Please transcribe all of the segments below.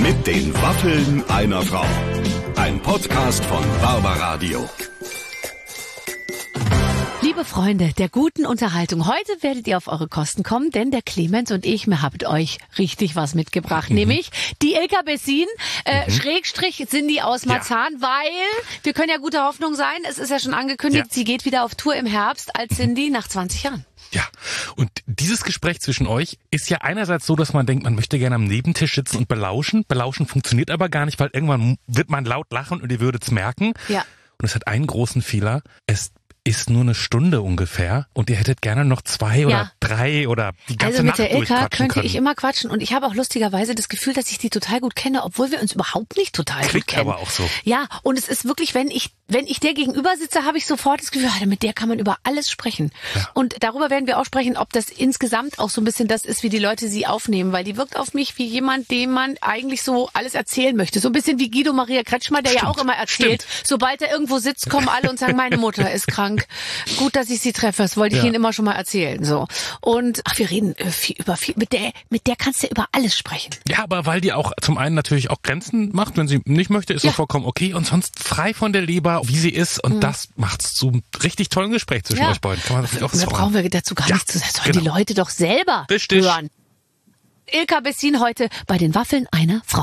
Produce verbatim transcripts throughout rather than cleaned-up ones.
Mit den Waffeln einer Frau. Ein Podcast von Barbaradio. Liebe Freunde der guten Unterhaltung, heute werdet ihr auf eure Kosten kommen, denn der Clemens und ich, wir habt euch richtig was mitgebracht, mhm. nämlich die Ilka Bessin, äh, mhm. Schrägstrich Cindy aus Marzahn, ja. weil wir können ja guter Hoffnung sein, es ist ja schon angekündigt, ja. sie geht wieder auf Tour im Herbst als Cindy nach zwanzig Jahren. Ja, und dieses Gespräch zwischen euch ist ja einerseits so, dass man denkt, man möchte gerne am Nebentisch sitzen und belauschen. Belauschen funktioniert aber gar nicht, weil irgendwann wird man laut lachen und ihr würdet's merken. Ja. Und es hat einen großen Fehler. Es ist nur eine Stunde ungefähr und ihr hättet gerne noch zwei oder ja. drei oder die ganze Nacht durchquatschen. Also mit der Ilka könnte können. ich immer quatschen und ich habe auch lustigerweise das Gefühl, dass ich die total gut kenne, obwohl wir uns überhaupt nicht total Klingt gut kennen. aber auch so. Ja, und es ist wirklich, wenn ich wenn ich der gegenüber sitze, habe ich sofort das Gefühl, mit der kann man über alles sprechen. Ja. Und darüber werden wir auch sprechen, ob das insgesamt auch so ein bisschen das ist, wie die Leute sie aufnehmen, weil die wirkt auf mich wie jemand, dem man eigentlich so alles erzählen möchte. So ein bisschen wie Guido Maria Kretschmer, der Stimmt. ja auch immer erzählt, Stimmt. sobald er irgendwo sitzt, kommen alle und sagen, meine Mutter ist krank. Gut, dass ich sie treffe, das wollte ich ja. Ihnen immer schon mal erzählen. So. Und ach, wir reden äh, viel über viel. Mit der, mit der kannst du über alles sprechen. Ja, aber weil die auch zum einen natürlich auch Grenzen macht, wenn sie nicht möchte, ist ja. so vollkommen okay. Und sonst frei von der Leber, wie sie ist. Und mhm. das macht's zu einem richtig tollen Gespräch zwischen ja. euch beiden. Kann man das auch Mehr sagen. brauchen wir dazu gar ja, nichts zu sagen. Sollen genau. die Leute doch selber Richtig. hören. Ilka Bessin heute bei den Waffeln einer Frau.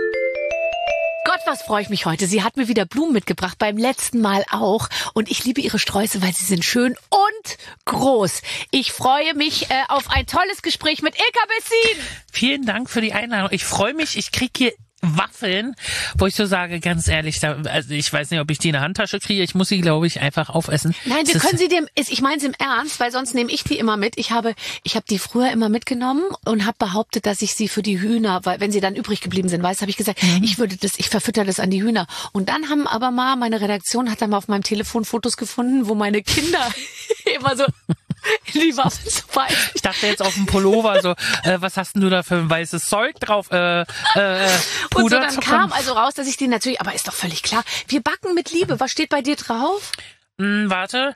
Gott, was freue ich mich heute. Sie hat mir wieder Blumen mitgebracht, beim letzten Mal auch. Und ich liebe ihre Sträuße, weil sie sind schön und groß. Ich freue mich äh, auf ein tolles Gespräch mit Ilka Bessin. Vielen Dank für die Einladung. Ich freue mich, ich kriege hier Waffeln, wo ich so sage, ganz ehrlich, da, also ich weiß nicht, ob ich die in der Handtasche kriege, ich muss sie, glaube ich, einfach aufessen. Nein, wir können sie dem, ich meine es im Ernst, weil sonst nehme ich die immer mit. Ich habe, ich habe die früher immer mitgenommen und habe behauptet, dass ich sie für die Hühner, weil wenn sie dann übrig geblieben sind, weißt, habe ich gesagt, mhm. ich würde das, ich verfütter das an die Hühner. Und dann haben aber mal meine Redaktion hat dann mal auf meinem Telefon Fotos gefunden, wo meine Kinder immer so die Waffeln so weit. Ich dachte jetzt auf dem Pullover so, äh, was hast denn du da für ein weißes Zeug drauf? Äh, äh, Puder und so dann kam also raus, dass ich die natürlich, aber ist doch völlig klar, wir backen mit Liebe. Was steht bei dir drauf? Hm, warte,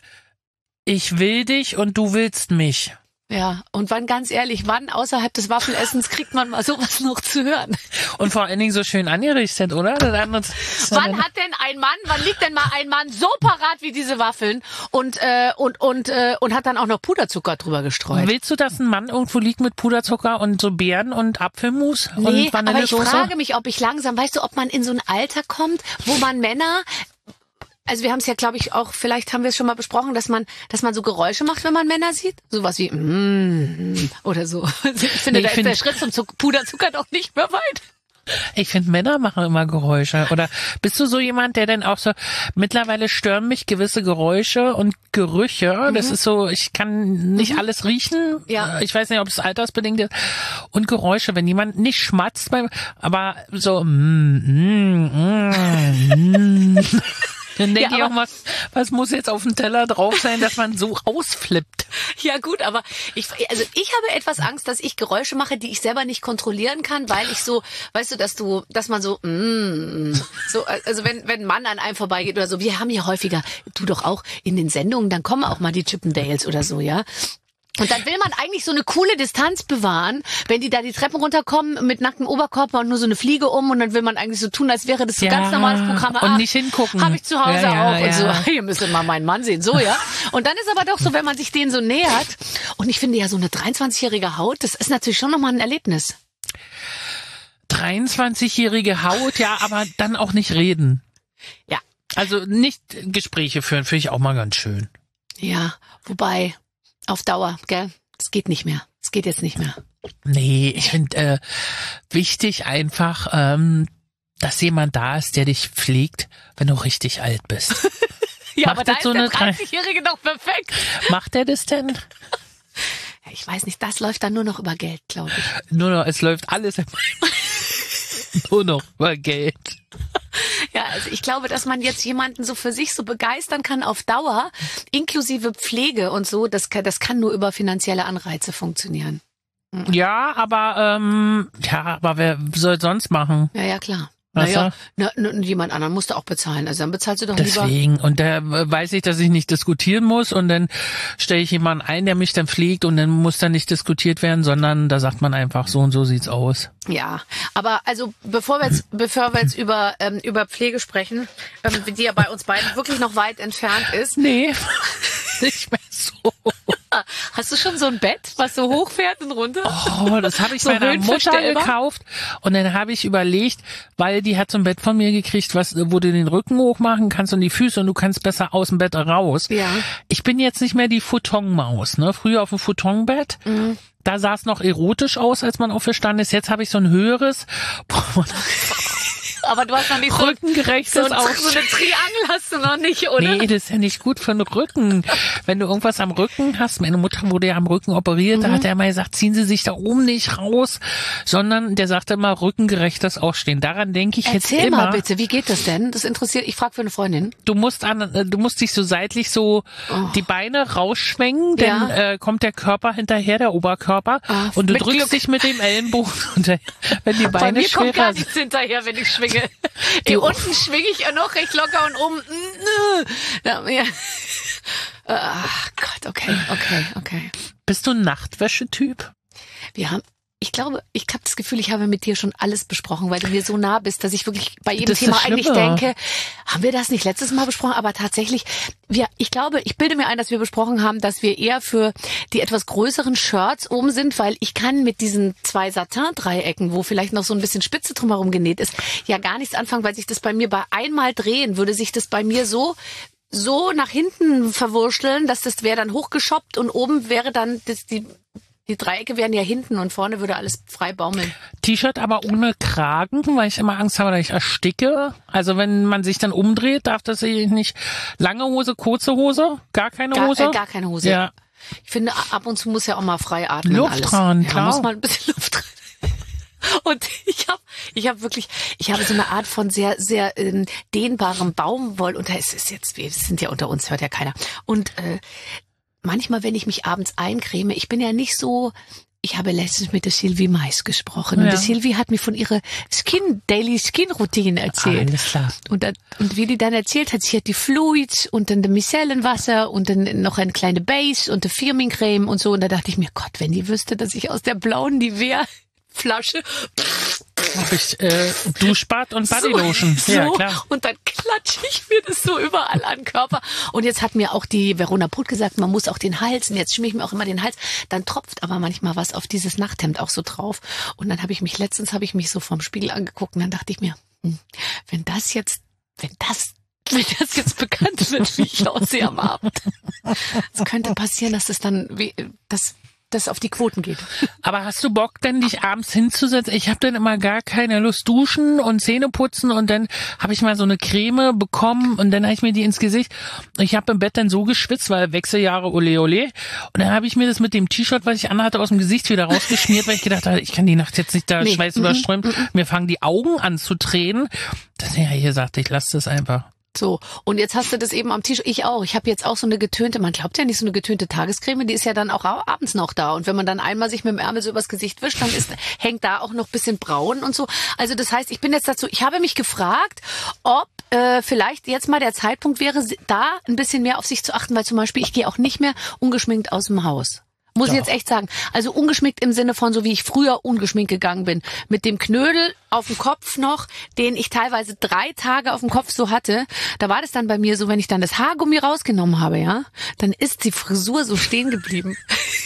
ich will dich und du willst mich. Ja, und wann, ganz ehrlich, wann außerhalb des Waffelessens kriegt man mal sowas noch zu hören? Und vor allen Dingen so schön angerichtet, oder? Wann hat denn ein Mann, wann liegt denn mal ein Mann so parat wie diese Waffeln und äh, und und äh, und hat dann auch noch Puderzucker drüber gestreut? Willst du, dass ein Mann irgendwo liegt mit Puderzucker und so Beeren und Apfelmus nee, und Vanillesoße? Aber ich frage mich, ob ich langsam, weißt du, ob man in so ein Alter kommt, wo man Männer... Also wir haben es ja, glaube ich, auch, vielleicht haben wir es schon mal besprochen, dass man, dass man so Geräusche macht, wenn man Männer sieht. Sowas wie mm, oder so. Ich finde, nee, da ich ist find, der Schritt zum Zuck- Puderzucker doch nicht mehr weit. Ich finde, Männer machen immer Geräusche. Oder bist du so jemand, der denn auch so, mittlerweile stören mich gewisse Geräusche und Gerüche. Mhm. Das ist so, ich kann nicht mhm. alles riechen. Ja. Ich weiß nicht, ob es altersbedingt ist. Und Geräusche, wenn jemand nicht schmatzt, beim, aber so, mm, mm, mm, mm. Dann denke ja, ich auch, was, was muss jetzt auf dem Teller drauf sein, dass man so ausflippt. Ja gut, aber ich, also ich habe etwas Angst, dass ich Geräusche mache, die ich selber nicht kontrollieren kann, weil ich so, weißt du, dass du, dass man so, mm, so, also wenn, wenn ein Mann an einem vorbeigeht oder so, wir haben ja häufiger, du doch auch in den Sendungen, dann kommen auch mal die Chippendales oder so, ja. Und dann will man eigentlich so eine coole Distanz bewahren, wenn die da die Treppen runterkommen mit nacktem Oberkörper und nur so eine Fliege um und dann will man eigentlich so tun, als wäre das so ja, ganz normales Programm. Und Ach, nicht hingucken. Habe ich zu Hause ja, ja, auch ja. und so. Ihr müsst mal meinen Mann sehen, so, ja. Und dann ist aber doch so, wenn man sich denen so nähert und ich finde ja so eine dreiundzwanzigjährige Haut, das ist natürlich schon nochmal ein Erlebnis. dreiundzwanzigjährige Haut, ja, aber dann auch nicht reden. Ja. Also nicht Gespräche führen, finde ich auch mal ganz schön. Ja, wobei auf Dauer, gell? Es geht nicht mehr. Es geht jetzt nicht mehr. Nee, ich finde äh, wichtig einfach, ähm, dass jemand da ist, der dich pflegt, wenn du richtig alt bist. Ja, Macht aber da ist so der eine dreißigjährige doch perfekt. Macht er das denn? Ja, ich weiß nicht, das läuft dann nur noch über Geld, glaube ich. Nur noch, es läuft alles nur noch über Geld. Ja, also ich glaube, dass man jetzt jemanden so für sich so begeistern kann auf Dauer, inklusive Pflege und so, das kann, das kann nur über finanzielle Anreize funktionieren. Ja, aber ähm, ja, aber wer soll sonst machen? Ja, ja, klar. Naja, na, na, jemand anderen musst du auch bezahlen. Also dann bezahlst du doch lieber. Deswegen. Und da weiß ich, dass ich nicht diskutieren muss und dann stelle ich jemanden ein, der mich dann pflegt und dann muss dann nicht diskutiert werden, sondern da sagt man einfach, so und so sieht's aus. Ja, aber also bevor wir jetzt, bevor wir jetzt über, ähm, über Pflege sprechen, ähm, die ja bei uns beiden wirklich noch weit entfernt ist. Nee, nicht mehr so. Hast du schon so ein Bett, was so hochfährt und runter? Oh, das habe ich so meiner Mutter gekauft und dann habe ich überlegt, weil die hat so ein Bett von mir gekriegt, was, wo du den Rücken hochmachen kannst und die Füße und du kannst besser aus dem Bett raus. Ja. Ich bin jetzt nicht mehr die Futonmaus, ne? Früher auf dem Futonbett. Mhm. Da sah es noch erotisch aus, als man aufgestanden ist. Jetzt habe ich so ein höheres. Aber du hast noch nicht so rückengerechtes so, so eine Triangel hast du noch nicht, oder? Nee, das ist ja nicht gut für den Rücken. Wenn du irgendwas am Rücken hast, meine Mutter wurde ja am Rücken operiert, mhm. da hat er immer gesagt, ziehen Sie sich da oben nicht raus, sondern der sagte immer, rückengerechtes Aufstehen. Daran denke ich Erzähl jetzt immer. Erzähl mal bitte, wie geht das denn? Das interessiert, ich frage für eine Freundin. Du musst an, du musst dich so seitlich so oh. die Beine rausschwenken, denn ja. äh, kommt der Körper hinterher, der Oberkörper, ah, und du drückst Glück. dich mit dem Ellenbogen hinterher, wenn die Beine Bei mir schwerer kommt gar nichts hinterher, wenn ich schwinge. Hier unten schwinge ich ja noch recht locker und oben. Ja, ja. Ach Gott, okay, okay, okay. Bist du ein Nachtwäschetyp? Wir haben, ich glaube, ich habe das Gefühl, ich habe mit dir schon alles besprochen, weil du mir so nah bist, dass ich wirklich bei jedem das Thema eigentlich denke, haben wir das nicht letztes Mal besprochen? Aber tatsächlich, wir, ich glaube, ich bilde mir ein, dass wir besprochen haben, dass wir eher für die etwas größeren Shirts oben sind, weil ich kann mit diesen zwei Satin-Dreiecken, wo vielleicht noch so ein bisschen Spitze drumherum genäht ist, ja gar nichts anfangen, weil sich das bei mir bei einmal drehen, würde sich das bei mir so so nach hinten verwurschteln, dass das wäre dann hochgeschoppt und oben wäre dann das, die Die Dreiecke wären ja hinten und vorne würde alles frei baumeln. T-Shirt aber ohne Kragen, weil ich immer Angst habe, dass ich ersticke. Also wenn man sich dann umdreht, darf das nicht lange Hose, kurze Hose, gar keine gar, Hose? Äh, gar keine Hose. Ja. Ich finde, ab und zu muss ja auch mal frei atmen. Luft dran, klar. Ja, muss mal ein bisschen Luft dran. Und ich habe ich hab wirklich, ich habe so eine Art von sehr, sehr ähm, dehnbarem Baumwoll. Und es ist jetzt, wir sind ja unter uns, hört ja keiner. Und äh, manchmal, wenn ich mich abends eincreme, ich bin ja nicht so, ich habe letztens mit der Sylvie Mais gesprochen. Ja. Und die Sylvie hat mir von ihrer Skin, Daily Skin Routine erzählt. Alles klar. Und, da, und wie die dann erzählt hat, sie hat die Fluids und dann das Micellenwasser und dann noch eine kleine Base und die Firmencreme und so. Und da dachte ich mir, Gott, wenn die wüsste, dass ich aus der blauen Nivea Flasche habe ich äh, Duschbad und Bodylotion. So, ja, so, klar. und dann klatsche ich mir das so überall an den Körper. Und jetzt hat mir auch die Verona Put gesagt, man muss auch den Hals, und jetzt schmier ich mir auch immer den Hals, dann tropft aber manchmal was auf dieses Nachthemd auch so drauf. Und dann habe ich mich, letztens habe ich mich so vorm Spiegel angeguckt und dann dachte ich mir, hm, wenn das jetzt, wenn das wenn das jetzt bekannt wird, wie ich aussehe am Abend. Es könnte passieren, dass es dann, wie, das das auf die Quoten geht. Aber hast du Bock, denn dich abends hinzusetzen? Ich habe dann immer gar keine Lust, duschen und Zähne putzen und dann habe ich mal so eine Creme bekommen und dann habe ich mir die ins Gesicht. Ich habe im Bett dann so geschwitzt, weil Wechseljahre ole ole. Und dann habe ich mir das mit dem T-Shirt, was ich anhatte, aus dem Gesicht wieder rausgeschmiert, weil ich gedacht habe, ich kann die Nacht jetzt nicht da nee. Schweiß überströmt. Mm -mm. Mir fangen die Augen an zu tränen. Das ja hier sagte ich, lass das einfach. So, und jetzt hast du das eben am Tisch, ich auch. Ich habe jetzt auch so eine getönte, man glaubt ja nicht, so eine getönte Tagescreme, die ist ja dann auch abends noch da. Und wenn man dann einmal sich mit dem Ärmel so übers Gesicht wischt, dann ist, hängt da auch noch ein bisschen braun und so. Also das heißt, ich bin jetzt dazu, ich habe mich gefragt, ob äh, vielleicht jetzt mal der Zeitpunkt wäre, da ein bisschen mehr auf sich zu achten, weil zum Beispiel ich gehe auch nicht mehr ungeschminkt aus dem Haus. Muss Doch. ich jetzt echt sagen. Also ungeschminkt im Sinne von so, wie ich früher ungeschminkt gegangen bin. Mit dem Knödel auf dem Kopf noch, den ich teilweise drei Tage auf dem Kopf so hatte. Da war das dann bei mir so, wenn ich dann das Haargummi rausgenommen habe, ja, dann ist die Frisur so stehen geblieben.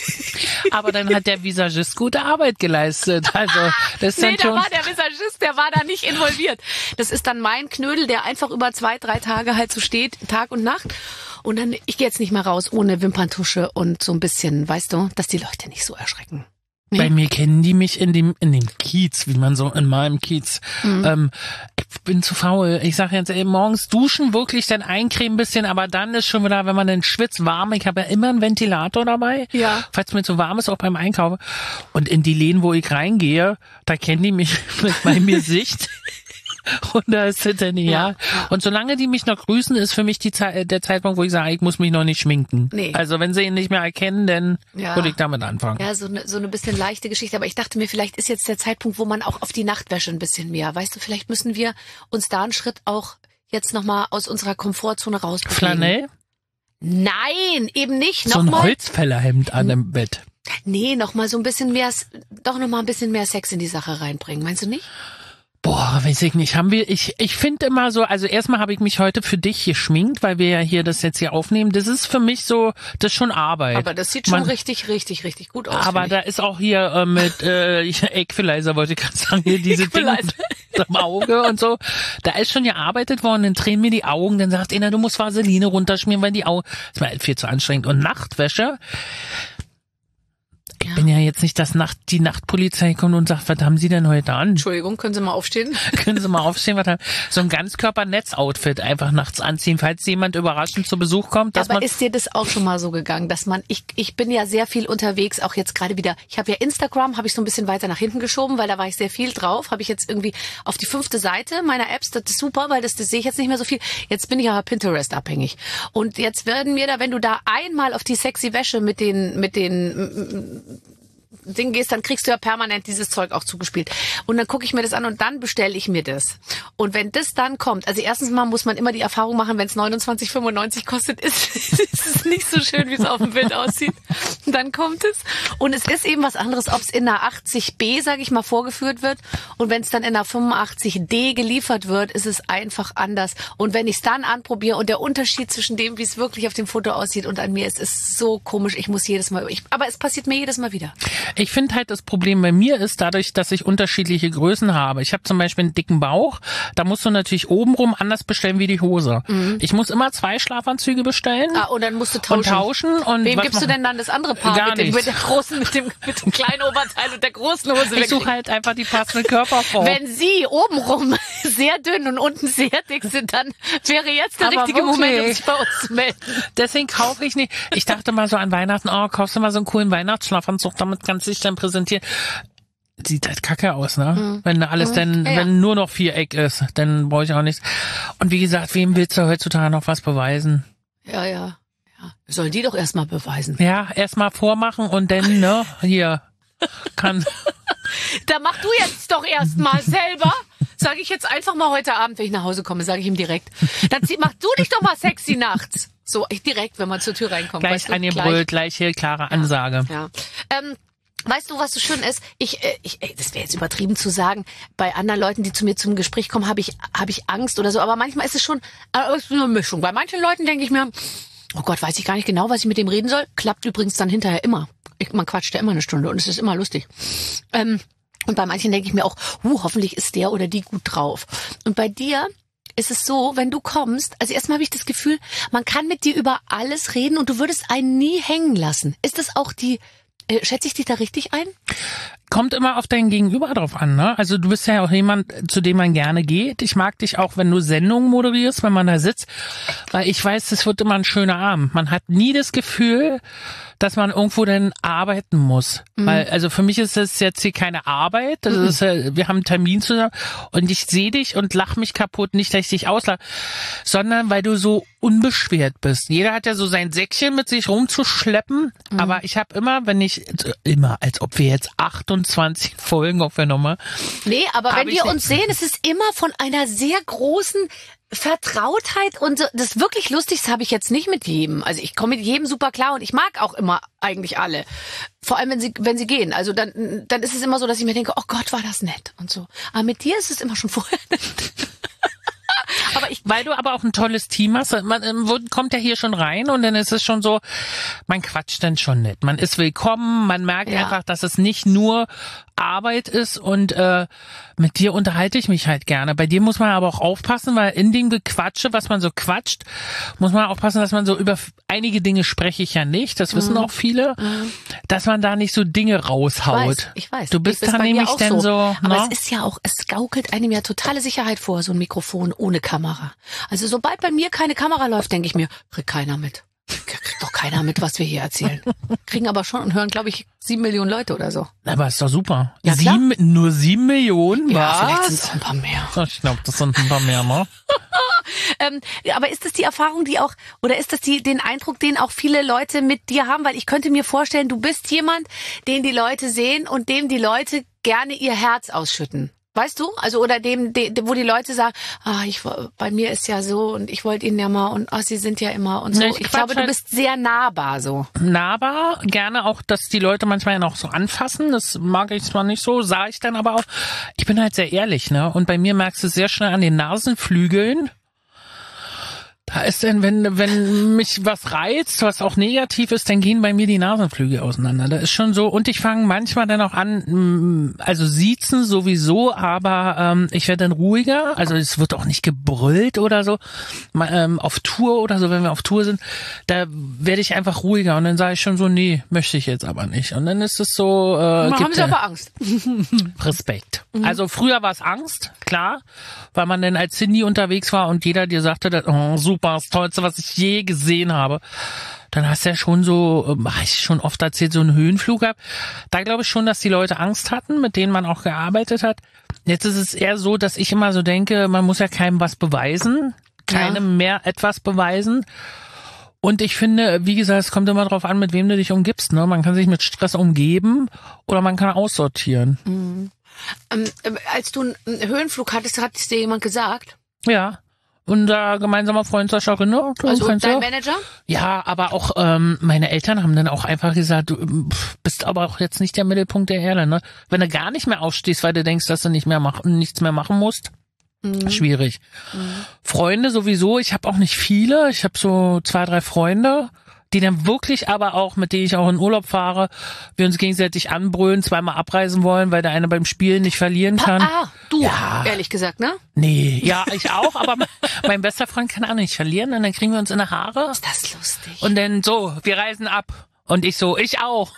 Aber dann hat der Visagist gute Arbeit geleistet. Also das ist nee, dann da schon war der Visagist, der war da nicht involviert. Das ist dann mein Knödel, der einfach über zwei, drei Tage halt so steht, Tag und Nacht. Und dann, ich gehe jetzt nicht mehr raus ohne Wimperntusche und so ein bisschen, weißt du, dass die Leute nicht so erschrecken. Nee? Bei mir kennen die mich in dem in dem Kiez, wie man so in meinem Kiez. Mhm. Ähm, ich bin zu faul. Ich sage jetzt, ey, morgens duschen, wirklich dann eincremen ein bisschen, aber dann ist schon wieder, wenn man dann schwitzt, warm. Ich habe ja immer einen Ventilator dabei, ja. falls mir zu warm ist, auch beim Einkaufen. Und in die Läden, wo ich reingehe, da kennen die mich mit meinem Gesicht. Und da ist es dann, ja. Ja. Und solange die mich noch grüßen, ist für mich die Ze- der Zeitpunkt, wo ich sage, ich muss mich noch nicht schminken. Nee. Also wenn sie ihn nicht mehr erkennen, dann Ja. würde ich damit anfangen. Ja, so eine so eine bisschen leichte Geschichte. Aber ich dachte mir, vielleicht ist jetzt der Zeitpunkt, wo man auch auf die Nachtwäsche ein bisschen mehr. Weißt du, vielleicht müssen wir uns da einen Schritt auch jetzt nochmal aus unserer Komfortzone rausbewegen. Flanell? Nein, eben nicht. So ein Nochmal. Holzfällerhemd an dem Bett. Nee, nochmal so ein bisschen mehr, doch nochmal ein bisschen mehr Sex in die Sache reinbringen. Meinst du nicht? Boah, weiß ich nicht. Haben wir, ich, ich finde immer so, also erstmal habe ich mich heute für dich geschminkt, weil wir ja hier das jetzt hier aufnehmen. Das ist für mich so, das ist schon Arbeit. Aber das sieht schon Man, richtig, richtig, richtig gut aus. Aber da ist auch hier äh, mit äh, Equalizer, wollte ich gerade sagen, hier diese Dinge im Auge und so. Da ist schon gearbeitet worden, dann drehen mir die Augen, dann sagt einer, du musst Vaseline runterschmieren, weil die Augen, das ist mir halt viel zu anstrengend. Und Nachtwäsche, ich Ja. bin ja jetzt nicht, dass Nacht, die Nachtpolizei kommt und sagt, was haben Sie denn heute an? Entschuldigung, können Sie mal aufstehen? Können Sie mal aufstehen, was haben, so ein Ganzkörper-Netz-Outfit einfach nachts anziehen, falls jemand überraschend zu Besuch kommt. Dass Aber man ist dir das auch schon mal so gegangen, dass man, ich, ich bin ja sehr viel unterwegs, auch jetzt gerade wieder, ich habe ja Instagram, habe ich so ein bisschen weiter nach hinten geschoben, weil da war ich sehr viel drauf, habe ich jetzt irgendwie auf die fünfte Seite meiner Apps, das ist super, weil das, das sehe ich jetzt nicht mehr so viel. Jetzt bin ich aber Pinterest abhängig. Und jetzt werden mir da, wenn du da einmal auf die sexy Wäsche mit den, mit den, Ding gehst, dann kriegst du ja permanent dieses Zeug auch zugespielt. Und dann gucke ich mir das an und dann bestelle ich mir das. Und wenn das dann kommt, also erstens mal muss man immer die Erfahrung machen, wenn es neunundzwanzig fünfundneunzig kostet, ist, ist es nicht so schön, wie es auf dem Bild aussieht. Und dann kommt es. Und es ist eben was anderes, ob es in einer achtzig B, sage ich mal, vorgeführt wird. Und wenn es dann in einer fünfundachtzig D geliefert wird, ist es einfach anders. Und wenn ich es dann anprobiere und der Unterschied zwischen dem, wie es wirklich auf dem Foto aussieht und an mir ist, ist so komisch. Ich muss jedes Mal, ich, aber es passiert mir jedes Mal wieder. Ich finde halt, das Problem bei mir ist dadurch, dass ich unterschiedliche Größen habe. Ich habe zum Beispiel einen dicken Bauch, da musst du natürlich obenrum anders bestellen wie die Hose. Mhm. Ich muss immer zwei Schlafanzüge bestellen. Ah, und dann musst du tauschen. Und tauschen. Und wem was gibst du machen? denn dann das andere Paar Gar mit dem, nichts. mit der großen, mit dem, mit dem kleinen Oberteil und der großen Hose? Ich suche halt einfach die passende Körperform. Wenn Sie obenrum sehr dünn und unten sehr dick sind, dann wäre jetzt der Aber richtige wirklich. Moment, um sich bei uns zu melden. Deswegen kaufe ich nicht. Ich dachte mal so an Weihnachten, oh, kaufst du mal so einen coolen Weihnachtsschlafanzug, damit kannst du dich dann präsentieren. Sieht halt kacke aus, ne? Mhm. Wenn alles mhm. dann, ja, ja. wenn nur noch Viereck ist, dann brauche ich auch nichts. Und wie gesagt, wem willst du heutzutage noch was beweisen? Ja, ja. ja. Sollen die doch erstmal beweisen. Ja, erstmal vormachen und dann, ne, hier, kann. Da mach du jetzt doch erstmal selber. Sage ich jetzt einfach mal heute Abend, wenn ich nach Hause komme, sage ich ihm direkt. Dann zieh, mach du dich doch mal sexy nachts. So, ich direkt, wenn man zur Tür reinkommt. Gleich weißt du, angebrüllt, gleich hier, klare Ansage. Ja. ja. Ähm, Weißt du, was so schön ist? Ich, äh, ich ey, das wäre jetzt übertrieben zu sagen, bei anderen Leuten, die zu mir zum Gespräch kommen, habe ich habe ich Angst oder so. Aber manchmal ist es schon äh, ist eine Mischung. Bei manchen Leuten denke ich mir, oh Gott, weiß ich gar nicht genau, was ich mit dem reden soll. Klappt übrigens dann hinterher immer. Ich, man quatscht ja immer eine Stunde und es ist immer lustig. Ähm, und bei manchen denke ich mir auch, uh, hoffentlich ist der oder die gut drauf. Und bei dir ist es so, wenn du kommst, also erstmal habe ich das Gefühl, man kann mit dir über alles reden und du würdest einen nie hängen lassen. Ist das auch die Äh, schätze ich dich da richtig ein? Kommt immer auf dein Gegenüber drauf an, ne? Also du bist ja auch jemand, zu dem man gerne geht. Ich mag dich auch, wenn du Sendungen moderierst, wenn man da sitzt, weil ich weiß, das wird immer ein schöner Abend. Man hat nie das Gefühl, dass man irgendwo denn arbeiten muss. Mhm. Weil, also für mich ist das jetzt hier keine Arbeit. Das mhm. ist, wir haben einen Termin zusammen und ich sehe dich und lach mich kaputt, nicht, dass ich dich auslache, sondern weil du so unbeschwert bist. Jeder hat ja so sein Säckchen mit sich rumzuschleppen, mhm. aber ich habe immer, wenn ich, immer, als ob wir jetzt achtundzwanzig Folgen aufgenommen haben. Nee, aber wenn wir uns sehen, es ist immer von einer sehr großen Vertrautheit und so, das wirklich Lustigste habe ich jetzt nicht mit jedem. Also ich komme mit jedem super klar und ich mag auch immer eigentlich alle. Vor allem, wenn sie, wenn sie gehen. Also dann, dann ist es immer so, dass ich mir denke, oh Gott, war das nett und so. Aber mit dir ist es immer schon vorher nett. Aber ich, weil du aber auch ein tolles Team hast, man kommt ja hier schon rein und dann ist es schon so, man quatscht dann schon nett. Man ist willkommen, man merkt ja. einfach, dass es nicht nur Arbeit ist und äh, mit dir unterhalte ich mich halt gerne. Bei dir muss man aber auch aufpassen, weil in dem Gequatsche, was man so quatscht, muss man aufpassen, dass man so über einige Dinge spreche ich ja nicht, das wissen mhm. auch viele, mhm. dass man da nicht so Dinge raushaut. Ich weiß, ich weiß. Du bist da nämlich dann so. so aber no? es ist ja auch, es gaukelt einem ja totale Sicherheit vor, so ein Mikrofon ohne Kamera. Also sobald bei mir keine Kamera läuft, denke ich mir, kriegt keiner mit. Kriegt doch keiner mit, was wir hier erzählen. Kriegen aber schon und hören, glaube ich, sieben Millionen Leute oder so. Aber ist doch super. Ja, sieben, nur sieben Millionen? Ja, was? vielleicht sind es auch ein paar mehr. Ich glaube, das sind ein paar mehr, ne? Ähm, aber ist das die Erfahrung, die auch, oder ist das die, den Eindruck, den auch viele Leute mit dir haben? Weil ich könnte mir vorstellen, du bist jemand, den die Leute sehen und dem die Leute gerne ihr Herz ausschütten. Weißt du? Also, oder dem, dem wo die Leute sagen, ah, ich, bei mir ist ja so und ich wollte ihnen ja mal und ah, sie sind ja immer und so. Ne, ich ich glaube, halt du bist sehr nahbar so. Nahbar, gerne auch, dass die Leute manchmal noch so anfassen. Das mag ich zwar nicht so, sah ich dann aber auch. Ich bin halt sehr ehrlich, ne? Und bei mir merkst du sehr schnell an den Nasenflügeln. Da ist denn, wenn, wenn mich was reizt, was auch negativ ist, dann gehen bei mir die Nasenflügel auseinander. Da ist schon so, und ich fange manchmal dann auch an, also siezen sowieso, aber ähm, ich werde dann ruhiger, also es wird auch nicht gebrüllt oder so, ähm, auf Tour oder so, wenn wir auf Tour sind, da werde ich einfach ruhiger und dann sage ich schon so, nee, möchte ich jetzt aber nicht. Und dann ist es so, äh, Dann haben sie aber Angst. Respekt. Mhm. Also früher war es Angst, klar, weil man dann als Cindy unterwegs war und jeder dir sagte, dass, oh, super, das Tollste, was ich je gesehen habe. Dann hast du ja schon so, habe ich schon oft erzählt, so einen Höhenflug gehabt. Da glaube ich schon, dass die Leute Angst hatten, mit denen man auch gearbeitet hat. Jetzt ist es eher so, dass ich immer so denke, man muss ja keinem was beweisen, keinem ja. mehr etwas beweisen. Und ich finde, wie gesagt, es kommt immer drauf an, mit wem du dich umgibst. Ne? Man kann sich mit Stress umgeben oder man kann aussortieren. Mhm. Ähm, als du einen Höhenflug hattest, hat es dir jemand gesagt? Ja. Unser gemeinsamer Freund Sascha Rinne. Also dein du? Manager? Ja, aber auch ähm, meine Eltern haben dann auch einfach gesagt, du bist aber auch jetzt nicht der Mittelpunkt der Erde. Ne? Wenn du gar nicht mehr aufstehst, weil du denkst, dass du nicht mehr mach, nichts mehr machen musst, mhm. schwierig. Mhm. Freunde sowieso, ich habe auch nicht viele. Ich habe so zwei, drei Freunde, die dann wirklich aber auch, mit denen ich auch in Urlaub fahre, wir uns gegenseitig anbrüllen, zweimal abreisen wollen, weil der eine beim Spielen nicht verlieren kann. Ah, ah du, ja. ehrlich gesagt, ne? Nee, ja, ich auch, aber mein, mein bester Freund kann auch nicht verlieren und dann kriegen wir uns in die Haare. Ist das lustig? Und dann so, wir reisen ab. Und ich so, ich auch.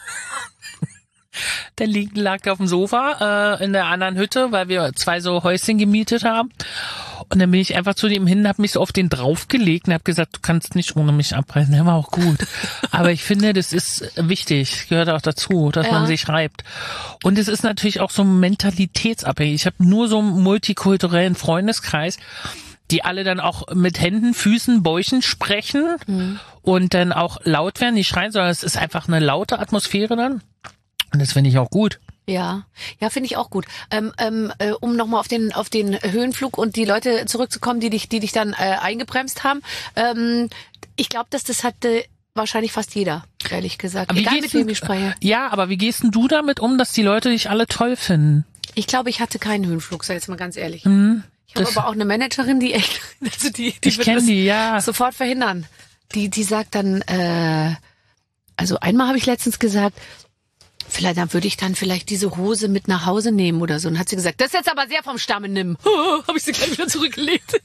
Der liegt, lag auf dem Sofa äh, in der anderen Hütte, weil wir zwei so Häuschen gemietet haben. Und dann bin ich einfach zu dem hin, habe mich so auf den draufgelegt und habe gesagt, du kannst nicht ohne mich abreisen. Der war auch gut. Aber ich finde, das ist wichtig, gehört auch dazu, dass ja. man sich reibt. Und es ist natürlich auch so mentalitätsabhängig. Ich habe nur so einen multikulturellen Freundeskreis, die alle dann auch mit Händen, Füßen, Bäuchen sprechen mhm. und dann auch laut werden, nicht schreien, sondern es ist einfach eine laute Atmosphäre dann. Und das finde ich auch gut. Ja, ja, finde ich auch gut. Ähm, ähm, äh, um nochmal auf den auf den Höhenflug und die Leute zurückzukommen, die dich die dich dann äh, eingebremst haben. Ähm, ich glaube, dass das hatte wahrscheinlich fast jeder, ehrlich gesagt. Aber egal mit wem ich spreche. Ja, aber wie gehst denn du damit um, dass die Leute dich alle toll finden? Ich glaube, ich hatte keinen Höhenflug, sag jetzt mal ganz ehrlich. Mhm, ich habe aber auch eine Managerin, die echt, also die, die ich kenne die, ja, sofort verhindern. Die die sagt dann, äh, also einmal habe ich letztens gesagt, vielleicht dann würde ich dann vielleicht diese Hose mit nach Hause nehmen oder so. Und hat sie gesagt, das ist jetzt aber sehr vom Stamme nimm. Oh, habe ich sie gleich wieder zurückgelegt.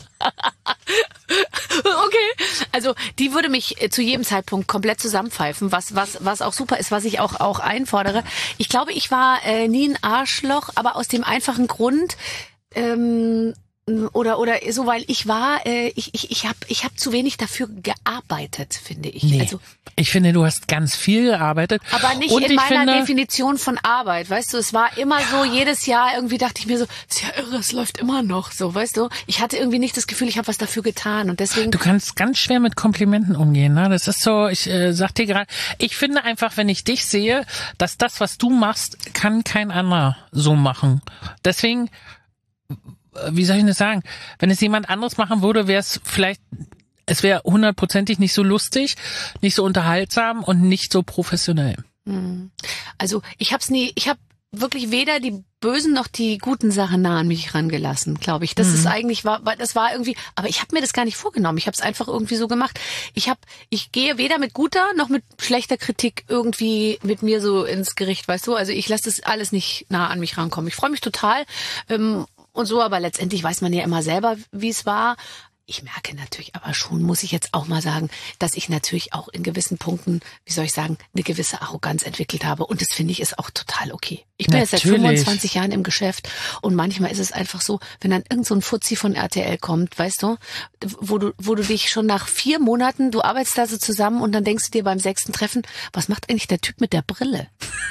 Okay. Also die würde mich zu jedem Zeitpunkt komplett zusammenpfeifen, was was was auch super ist, was ich auch auch einfordere. Ich glaube, ich war äh, nie ein Arschloch, aber aus dem einfachen Grund, ähm, oder oder so, weil ich war, äh, ich ich ich habe ich habe zu wenig dafür gearbeitet, finde ich. Nee, also ich finde, du hast ganz viel gearbeitet. Aber nicht und in meiner finde, Definition von Arbeit, weißt du, es war immer so, jedes Jahr irgendwie dachte ich mir so, ist ja irre, es läuft immer noch so, weißt du. Ich hatte irgendwie nicht das Gefühl, ich habe was dafür getan und deswegen... Du kannst ganz schwer mit Komplimenten umgehen, ne? Das ist so, ich äh, sag dir gerade, ich finde einfach, wenn ich dich sehe, dass das, was du machst, kann kein anderer so machen. Deswegen... Wie soll ich das sagen? Wenn es jemand anderes machen würde, wäre es vielleicht, es wäre hundertprozentig nicht so lustig, nicht so unterhaltsam und nicht so professionell. Also ich hab's nie, ich habe wirklich weder die bösen noch die guten Sachen nah an mich rangelassen, glaube ich. Das mhm. ist eigentlich, war, das war irgendwie, aber ich habe mir das gar nicht vorgenommen. Ich habe es einfach irgendwie so gemacht. Ich habe, ich gehe weder mit guter noch mit schlechter Kritik irgendwie mit mir so ins Gericht, weißt du? Also ich lasse das alles nicht nah an mich rankommen. Ich freue mich total. Ähm, Und so, aber letztendlich weiß man ja immer selber, wie es war. Ich merke natürlich aber schon, muss ich jetzt auch mal sagen, dass ich natürlich auch in gewissen Punkten, wie soll ich sagen, eine gewisse Arroganz entwickelt habe. Und das finde ich ist auch total okay. Ich bin jetzt seit fünfundzwanzig Jahren im Geschäft und manchmal ist es einfach so, wenn dann irgend so ein Fuzzi von R T L kommt, weißt du, wo du, wo du dich schon nach vier Monaten, du arbeitest da so zusammen und dann denkst du dir beim sechsten Treffen, was macht eigentlich der Typ mit der Brille?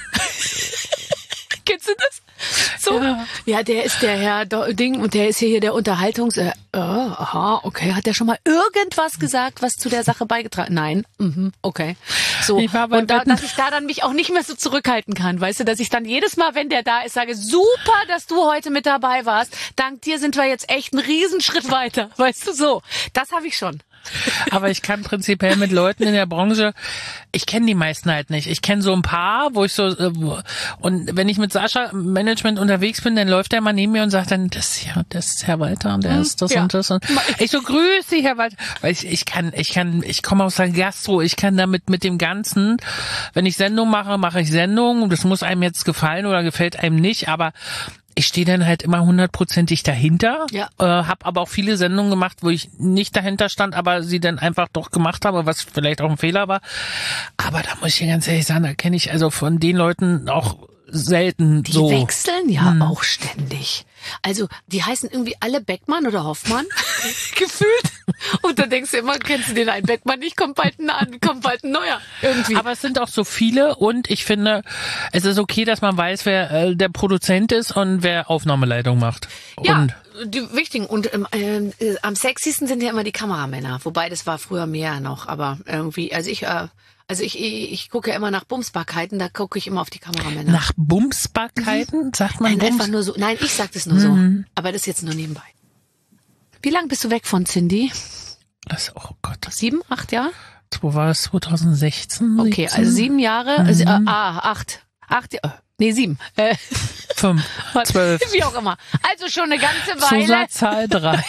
Kennst du das? So, ja. ja, der ist der Herr Ding und der ist hier, hier der Unterhaltungs... Äh, oh, aha, okay. Hat der schon mal irgendwas gesagt, was zu der Sache beigetragen? Nein, mhm, okay. So, und da, dass ich da dann mich auch nicht mehr so zurückhalten kann, weißt du, dass ich dann jedes Mal, wenn der da ist, sage, super, dass du heute mit dabei warst. Dank dir sind wir jetzt echt einen Riesenschritt weiter, weißt du, so. Das habe ich schon. Aber ich kann prinzipiell mit Leuten in der Branche, ich kenne die meisten halt nicht. Ich kenne so ein paar, wo ich so, und wenn ich mit Sascha im Management unterwegs bin, dann läuft der mal neben mir und sagt dann, das ist ja, das ist Herr Walter und der hm, ist das ja. und das. Und ich so, grüß dich, Herr Walter. Weil ich, ich kann, ich kann, ich komme aus der Gastro, ich kann damit mit dem Ganzen, wenn ich Sendung mache, mache ich Sendung. Das muss einem jetzt gefallen oder gefällt einem nicht, aber ich stehe dann halt immer hundertprozentig dahinter, ja. äh, habe aber auch viele Sendungen gemacht, wo ich nicht dahinter stand, aber sie dann einfach doch gemacht habe, was vielleicht auch ein Fehler war. Aber da muss ich ganz ehrlich sagen, da kenne ich also von den Leuten auch selten die so. Die wechseln ja hm. auch ständig. Also die heißen irgendwie alle Beckmann oder Hoffmann, gefühlt. Und dann denkst du immer, kennst du den einen Beckmann nicht, kommt bald ein, kommt bald ein neuer. Irgendwie. Aber es sind auch so viele und ich finde, es ist okay, dass man weiß, wer äh, der Produzent ist und wer Aufnahmeleitung macht. Ja, und die wichtigen. Und ähm, äh, am sexiesten sind ja immer die Kameramänner. Wobei, das war früher mehr noch. Aber irgendwie, also ich... Äh, Also ich, ich, ich gucke ja immer nach Bumsbarkeiten, da gucke ich immer auf die Kameramänner. Nach Bumsbarkeiten? Mhm. Sagt man Nein, Bums? einfach nur so. Nein, ich sag das nur mhm. so. Aber das jetzt nur nebenbei. Wie lange bist du weg von Cindy? Das, oh Gott. Sieben, acht Jahre? Wo war es? zwanzig sechzehn? Okay, also sieben Jahre, mhm. also, äh, ah, acht. Acht, äh, nee, sieben. Äh, Fünf, zwölf. Wie auch immer. Also schon eine ganze Weile. Zusatzzahl drei.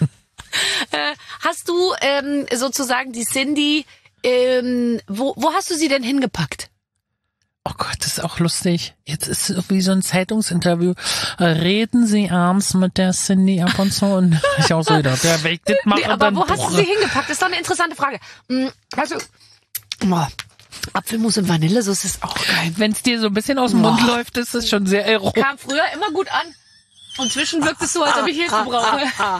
äh, hast du ähm, sozusagen die Cindy... Ähm, wo, wo hast du sie denn hingepackt? Oh Gott, das ist auch lustig. Jetzt ist es wie so ein Zeitungsinterview. Reden Sie abends mit der Cindy ab und zu? Und ich auch so wieder, ja, wenn ich das mache, nee, aber dann wo hast du sie hingepackt? Das ist doch eine interessante Frage. Also, oh, Apfelmus und Vanillesoße ist auch geil. Wenn es dir so ein bisschen aus dem Mund oh. läuft, ist es schon sehr erotisch. Kam früher immer gut an. Und zwischen wirkt es so, als ob ich Hilfe brauche.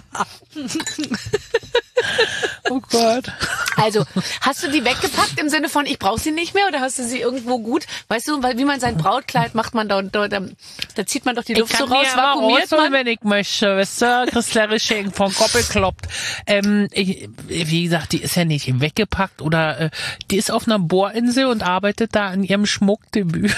Oh Gott. Also, hast du die weggepackt im Sinne von, ich brauche sie nicht mehr, oder hast du sie irgendwo gut? Weißt du, weil wie man sein Brautkleid macht, man da, da, da, da zieht man doch die Luft ich so raus, vakuumiert man. man. Wenn ich möchte, weißt du, Christelle Schenk von Koppel kloppt. Ähm, ich, wie gesagt, die ist ja nicht weggepackt oder äh, die ist auf einer Bohrinsel und arbeitet da an ihrem Schmuckdebüt.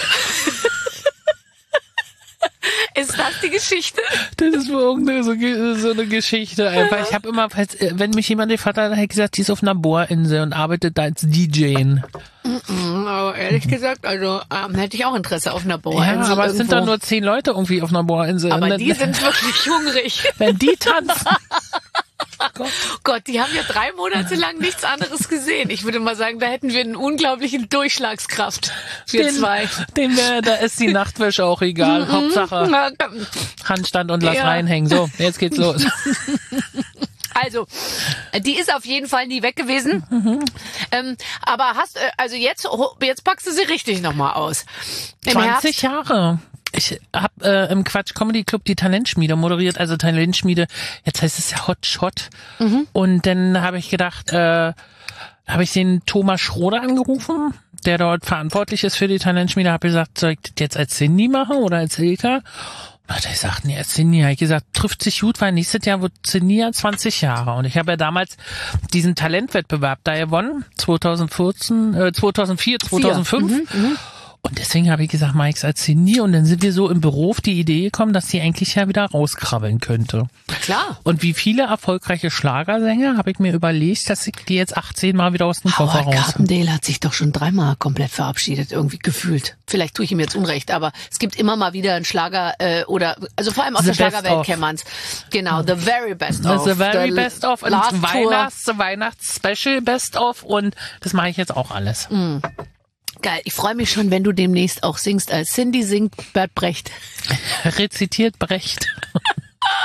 Ist das die Geschichte? Das ist irgendeine so, so eine Geschichte einfach. Ich habe immer, wenn mich jemand gefragt hat, hat ich gesagt, die ist auf einer Bohrinsel und arbeitet da als D J. Aber ehrlich gesagt, also ähm, hätte ich auch Interesse auf einer Bohrinsel. Ja, aber irgendwo. Es sind doch nur zehn Leute irgendwie auf einer Bohrinsel. Aber die sind wirklich hungrig. Wenn die tanzen. Gott. Gott, die haben ja drei Monate lang nichts anderes gesehen. Ich würde mal sagen, da hätten wir einen unglaublichen Durchschlagskraft. Wir den, zwei. Den wär, da ist die Nachtwäsche auch egal. Mm-hmm. Hauptsache Handstand und lass ja. reinhängen. So, jetzt geht's los. Also, die ist auf jeden Fall nie weg gewesen. Mhm. Ähm, aber hast, also jetzt, jetzt packst du sie richtig nochmal aus. Im zwanzig Herbst. Jahre. Ich habe äh, im Quatsch Comedy Club die Talentschmiede moderiert, also Talentschmiede, jetzt heißt es ja Hot Shot. Mhm. Und dann habe ich gedacht, äh, habe ich den Thomas Schroeder angerufen, der dort verantwortlich ist für die Talentschmiede, habe gesagt, soll ich das jetzt als Cindy machen oder als Ilka? Und hat er gesagt, nee, als Cindy. Habe ich gesagt, trifft sich gut, weil nächstes Jahr wird Cindy ja zwanzig Jahre. Und ich habe ja damals diesen Talentwettbewerb da gewonnen, zweitausendvierzehn, äh, zweitausendvier, zweitausendfünf. Mhm, und deswegen habe ich gesagt, Mike, als Cindy. Und dann sind wir so im Büro auf die Idee gekommen, dass sie eigentlich ja wieder rauskrabbeln könnte. Klar. Und wie viele erfolgreiche Schlagersänger habe ich mir überlegt, dass ich die jetzt achtzehn Mal wieder aus dem Koffer raus. Carpendale hat sich doch schon dreimal komplett verabschiedet, irgendwie gefühlt. Vielleicht tue ich ihm jetzt Unrecht, aber es gibt immer mal wieder einen Schlager äh, oder, also vor allem aus the der Schlagerwelt kennt man's. Genau, The Very Best Of. The Very the Best Of und Weihnachts, Weihnachts-Special Best Of und das mache ich jetzt auch alles. Mm. Geil, ich freue mich schon, wenn du demnächst auch singst, als Cindy singt Bert Brecht. Rezitiert Brecht.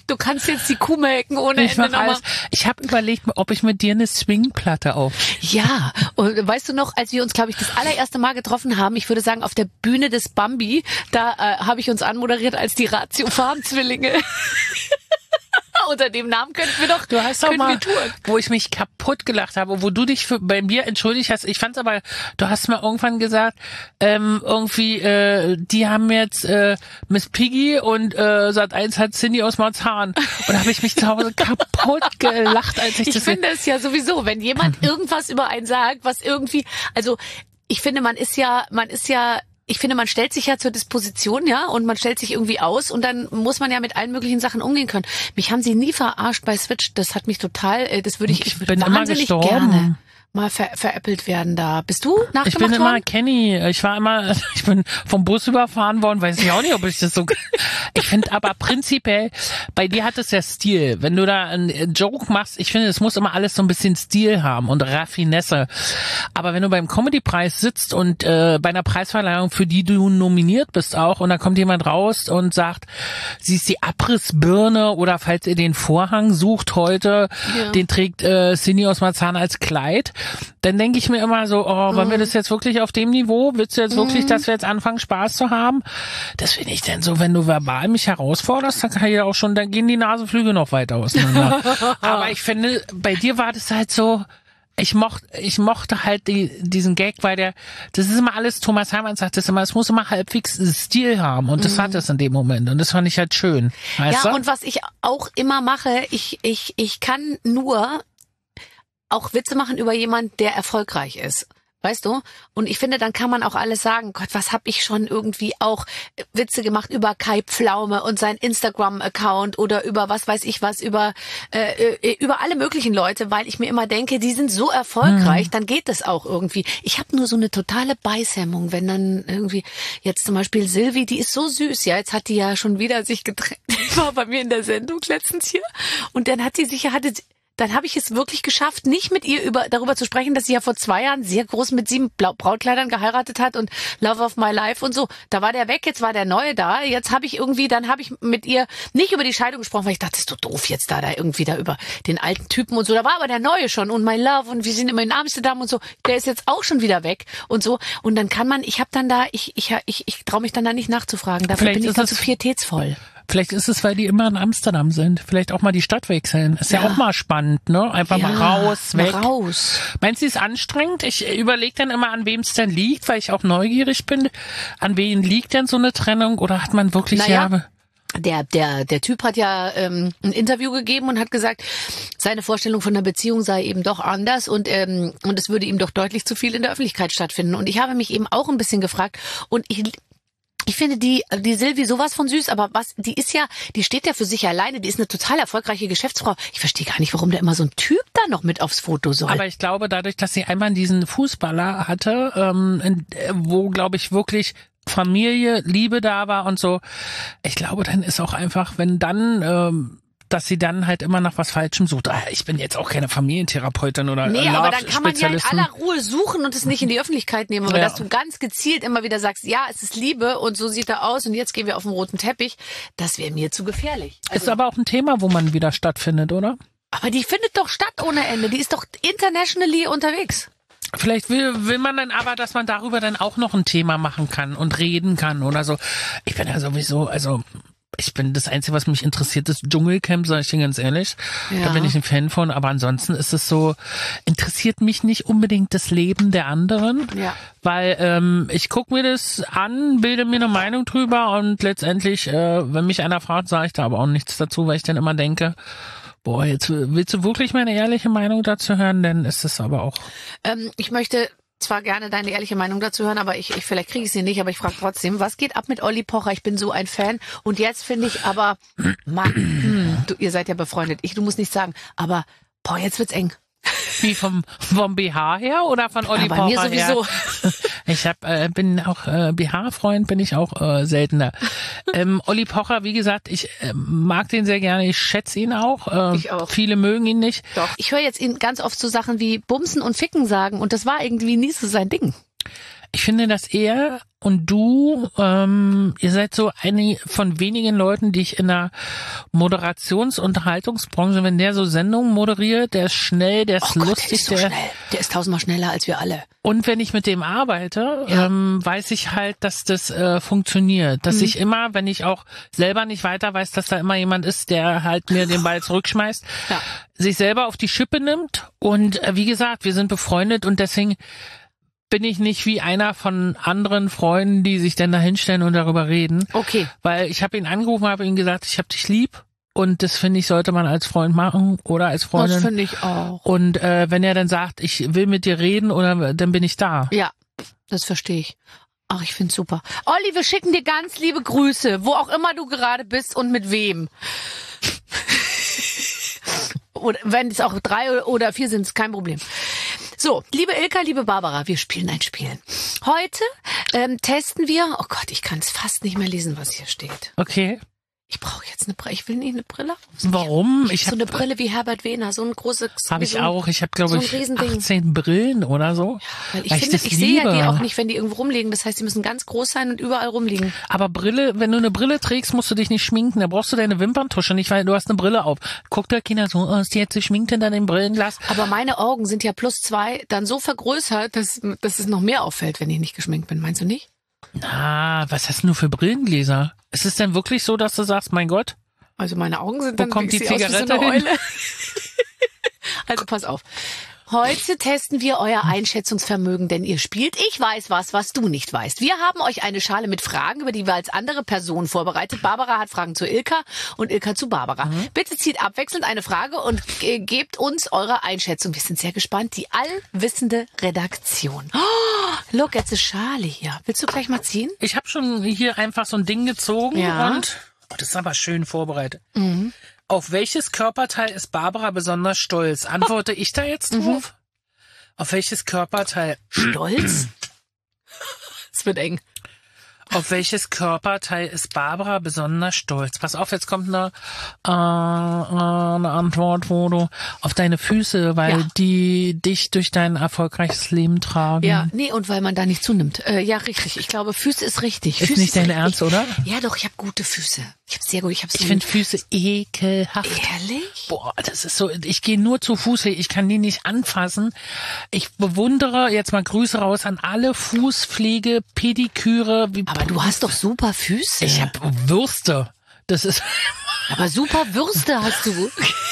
Du kannst jetzt die Kuh melken ohne Ich Ende mach nochmal. alles. Ich habe überlegt, ob ich mit dir eine Swingplatte auf. Ja, und weißt du noch, als wir uns, glaube ich, das allererste Mal getroffen haben, ich würde sagen, auf der Bühne des Bambi, da äh, habe ich uns anmoderiert als die Ratio-Farm-Zwillinge. Unter dem Namen könnten wir doch, Du hast doch können mal, wir touren. wo ich mich kaputt gelacht habe, wo du dich für, bei mir entschuldigt hast. Ich fand's aber, du hast mal irgendwann gesagt, ähm, irgendwie, äh, die haben jetzt äh, Miss Piggy und äh, Sat eins hat Cindy aus Marzahn. Und da habe ich mich zu Hause kaputt gelacht, als ich, Ich das finde es ja sowieso, wenn jemand irgendwas über einen sagt, was irgendwie, also ich finde, man ist ja, man ist ja, ich finde, man stellt sich ja zur Disposition, ja, und man stellt sich irgendwie aus und dann muss man ja mit allen möglichen Sachen umgehen können. Mich haben sie nie verarscht bei Switch, das hat mich total, äh, das würde ich, ich, Ich würde bin immer wahnsinnig gestorben. gerne mal ver veräppelt werden da. Bist du nachgemacht Ich bin immer worden? Kenny. Ich war immer, ich bin vom Bus überfahren worden, weiß ich auch nicht, ob ich das so. Ich finde aber prinzipiell, bei dir hat es ja Stil. Wenn du da einen Joke machst, ich finde, es muss immer alles so ein bisschen Stil haben und Raffinesse. Aber wenn du beim Comedy-Preis sitzt und äh, bei einer Preisverleihung, für die du nominiert bist auch, und da kommt jemand raus und sagt, sie ist die Abrissbirne, oder falls ihr den Vorhang sucht heute, Ja. den trägt äh, Cindy aus Marzahn als Kleid, dann denke ich mir immer so, oh, wollen wir das jetzt wirklich auf dem Niveau? Willst du jetzt wirklich, dass wir jetzt anfangen, Spaß zu haben? Das finde ich denn so, wenn du verbal mich herausforderst, dann kann ich ja auch schon, dann gehen die Nasenflügel noch weiter auseinander. Aber ich finde, bei dir war das halt so, ich mochte, ich mochte halt die, diesen Gag, weil der, das ist immer alles, Thomas Heimann sagt das immer, es muss immer halbwegs Stil haben, und das hat es in dem Moment, und das fand ich halt schön. Weißt Ja, du? und was ich auch immer mache, ich, ich, ich kann nur auch Witze machen über jemand, der erfolgreich ist. Weißt du? Und ich finde, dann kann man auch alles sagen. Gott, was hab ich schon irgendwie auch Witze gemacht über Kai Pflaume und sein Instagram-Account oder über was weiß ich was, über äh, über alle möglichen Leute, weil ich mir immer denke, die sind so erfolgreich, mhm. dann geht das auch irgendwie. Ich habe nur so eine totale Beißhemmung, wenn dann irgendwie jetzt zum Beispiel Silvi, die ist so süß, ja, jetzt hat die ja schon wieder sich getrennt. Die war bei mir in der Sendung letztens hier und dann hat die sich, hatte dann habe ich es wirklich geschafft, nicht mit ihr über darüber zu sprechen, dass sie ja vor zwei Jahren sehr groß mit sieben Blau Brautkleidern geheiratet hat und Love of My Life und so. Da war der weg, jetzt war der Neue da. Jetzt habe ich irgendwie, dann habe ich mit ihr nicht über die Scheidung gesprochen, weil ich dachte, das ist doch doof jetzt da, da irgendwie da über den alten Typen und so. Da war aber der Neue schon und My Love und wir sind immer in Amsterdam und so. Der ist jetzt auch schon wieder weg und so. Und dann kann man, ich habe dann da, ich ich ich, ich traue mich dann da nicht nachzufragen. Dafür Vielleicht bin ich ist dann das so pietätsvoll. Vielleicht ist es, weil die immer in Amsterdam sind. Vielleicht auch mal die Stadt wechseln. Ist ja, ja auch mal spannend, ne? Einfach ja, mal raus, weg. Mal raus. Meinst du, es ist anstrengend? Ich überlege dann immer, an wem es denn liegt, weil ich auch neugierig bin. An wen liegt denn so eine Trennung? Oder hat man wirklich naja. ja... Der, der, der Typ hat ja ähm, ein Interview gegeben und hat gesagt, seine Vorstellung von einer Beziehung sei eben doch anders und ähm, und es würde ihm doch deutlich zu viel in der Öffentlichkeit stattfinden. Und ich habe mich eben auch ein bisschen gefragt und ich... Ich finde die, die Silvi sowas von süß, aber was, die ist ja, die steht ja für sich alleine, die ist eine total erfolgreiche Geschäftsfrau. Ich verstehe gar nicht, warum da immer so ein Typ da noch mit aufs Foto soll. Aber ich glaube, dadurch, dass sie einmal diesen Fußballer hatte, ähm, wo, glaube ich, wirklich Familie, Liebe da war und so, ich glaube, dann ist auch einfach, wenn dann... Ähm, dass sie dann halt immer nach was Falschem sucht. Ich bin jetzt auch keine Familientherapeutin oder Nee, aber dann kann man ja in Spezialistin. aller Ruhe suchen und es nicht in die Öffentlichkeit nehmen. Aber Ja. dass du ganz gezielt immer wieder sagst, ja, es ist Liebe und so sieht er aus und jetzt gehen wir auf den roten Teppich, das wäre mir zu gefährlich. Also, Ist aber auch ein Thema, wo man wieder stattfindet, oder? aber die findet doch statt ohne Ende. Die ist doch internationally unterwegs. Vielleicht will, will man dann aber, dass man darüber dann auch noch ein Thema machen kann und reden kann oder so. Ich bin ja sowieso, also... Ich bin, das Einzige, was mich interessiert, ist Dschungelcamp, sage ich dir ganz ehrlich. Ja. Da bin ich ein Fan von, aber ansonsten ist es so, interessiert mich nicht unbedingt das Leben der anderen, Ja. weil ähm, ich gucke mir das an, bilde mir eine Meinung drüber und letztendlich, äh, wenn mich einer fragt, sage ich da aber auch nichts dazu, weil ich dann immer denke, boah, jetzt willst du wirklich meine ehrliche Meinung dazu hören, dann ist es aber auch... Ähm, ich möchte zwar gerne deine ehrliche Meinung dazu hören, aber ich, ich vielleicht kriege ich sie nicht, aber ich frage trotzdem, was geht ab mit Olli Pocher? Ich bin so ein Fan und jetzt finde ich aber, Mann, hm, du, ihr seid ja befreundet, ich, du musst nichts sagen, aber boah, jetzt wird's eng. Wie vom vom B H her oder von Olli Ja, bei Pocher mir her? sowieso. Ich hab, äh, bin auch äh, B H-Freund, bin ich auch äh, seltener. ähm, Olli Pocher, wie gesagt, ich äh, mag den sehr gerne, ich schätze ihn auch. Äh, Ich auch. Viele mögen ihn nicht. Doch. Ich höre jetzt ihn ganz oft so Sachen wie Bumsen und Ficken sagen und das war irgendwie nie so sein Ding. Ich finde, dass er und du, ähm, ihr seid so eine von wenigen Leuten, die ich in der Moderations- und Unterhaltungsbranche, wenn der so Sendungen moderiert, der ist schnell, der ist Oh Gott, lustig. der ist so der, schnell. Der ist tausendmal schneller als wir alle. Und wenn ich mit dem arbeite, Ja. ähm, weiß ich halt, dass das äh, funktioniert. Dass Mhm. ich immer, wenn ich auch selber nicht weiter weiß, dass da immer jemand ist, der halt mir den Ball zurückschmeißt, Ja. sich selber auf die Schippe nimmt. Und äh, wie gesagt, wir sind befreundet und deswegen bin ich nicht wie einer von anderen Freunden, die sich dann da hinstellen und darüber reden. Okay. Weil ich habe ihn angerufen, habe ihm gesagt, ich habe dich lieb. Und das, finde ich, sollte man als Freund machen oder als Freundin. Das finde ich auch. Und äh, wenn er dann sagt, ich will mit dir reden, oder dann bin ich da. Ja, das verstehe ich. Ach, ich find's super. Olli, wir schicken dir ganz liebe Grüße, wo auch immer du gerade bist und mit wem. Oder wenn es auch drei oder vier sind, ist kein Problem. So, liebe Ilka, liebe Barbara, wir spielen ein Spiel. Heute ähm, testen wir, oh Gott, ich kann es fast nicht mehr lesen, was hier steht. Okay. Ich brauche jetzt eine Brille. Ich will nicht eine Brille. Warum? Ich Ich so hab, eine Brille wie Herbert Wehner, so ein großes. Habe wie ich so ein, auch. Ich habe, glaube so ein ich, Riesending. achtzehn Brillen oder so. Weil ich Weil finde, das ich sehe ja die liebe. auch nicht, wenn die irgendwo rumliegen. Das heißt, die müssen ganz groß sein und überall rumliegen. Aber Brille, wenn du eine Brille trägst, musst du dich nicht schminken. Da brauchst du deine Wimperntusche nicht, weil du hast eine Brille auf. Guckt der Kinder so, oh, ist die jetzt geschminkt hinter dem Brillenglas? Aber meine Augen sind ja plus zwei dann so vergrößert, dass, dass es noch mehr auffällt, wenn ich nicht geschminkt bin. Meinst du nicht? Na, was hast du nur für Brillengläser? Ist es denn wirklich so, dass du sagst, mein Gott? Also meine Augen sind Wo dann kommt ich die sehe aus wie Zigarette so eine hin? Eule. Also pass auf. Heute testen wir euer Einschätzungsvermögen, denn ihr spielt Ich weiß was, was du nicht weißt. Wir haben euch eine Schale mit Fragen über die jeweils andere Person vorbereitet. Barbara hat Fragen zu Ilka und Ilka zu Barbara. Mhm. Bitte zieht abwechselnd eine Frage und ge gebt uns eure Einschätzung. Wir sind sehr gespannt. Die allwissende Redaktion. Oh, look, jetzt eine Schale hier. Willst du gleich mal ziehen? Ich habe schon hier einfach so ein Ding gezogen Ja. und oh, das ist aber schön vorbereitet. Mhm. Auf welches Körperteil ist Barbara besonders stolz? Antworte ich da jetzt drauf? Auf welches Körperteil? Stolz? Es wird eng. Auf welches Körperteil ist Barbara besonders stolz? Pass auf, jetzt kommt eine, äh, äh, eine Antwort, wo du auf deine Füße, weil Ja. die dich durch dein erfolgreiches Leben tragen. Ja, nee, und weil man da nicht zunimmt. Äh, ja, richtig. Ich glaube, Füße ist richtig. Ist Füße nicht dein richtig. Ernst, oder? Ja, doch, ich habe gute Füße. Ich habe sehr gut. Ich habe so Ich finde Füße ekelhaft. ehrlich. Boah, das ist so, ich gehe nur zu Fuß, ich kann die nicht anfassen. Ich bewundere, jetzt mal Grüße raus an alle Fußpflege, Pediküre. Wie, Aber du hast doch super Füße. ich habe Würste. Das ist, Aber super Würste hast du.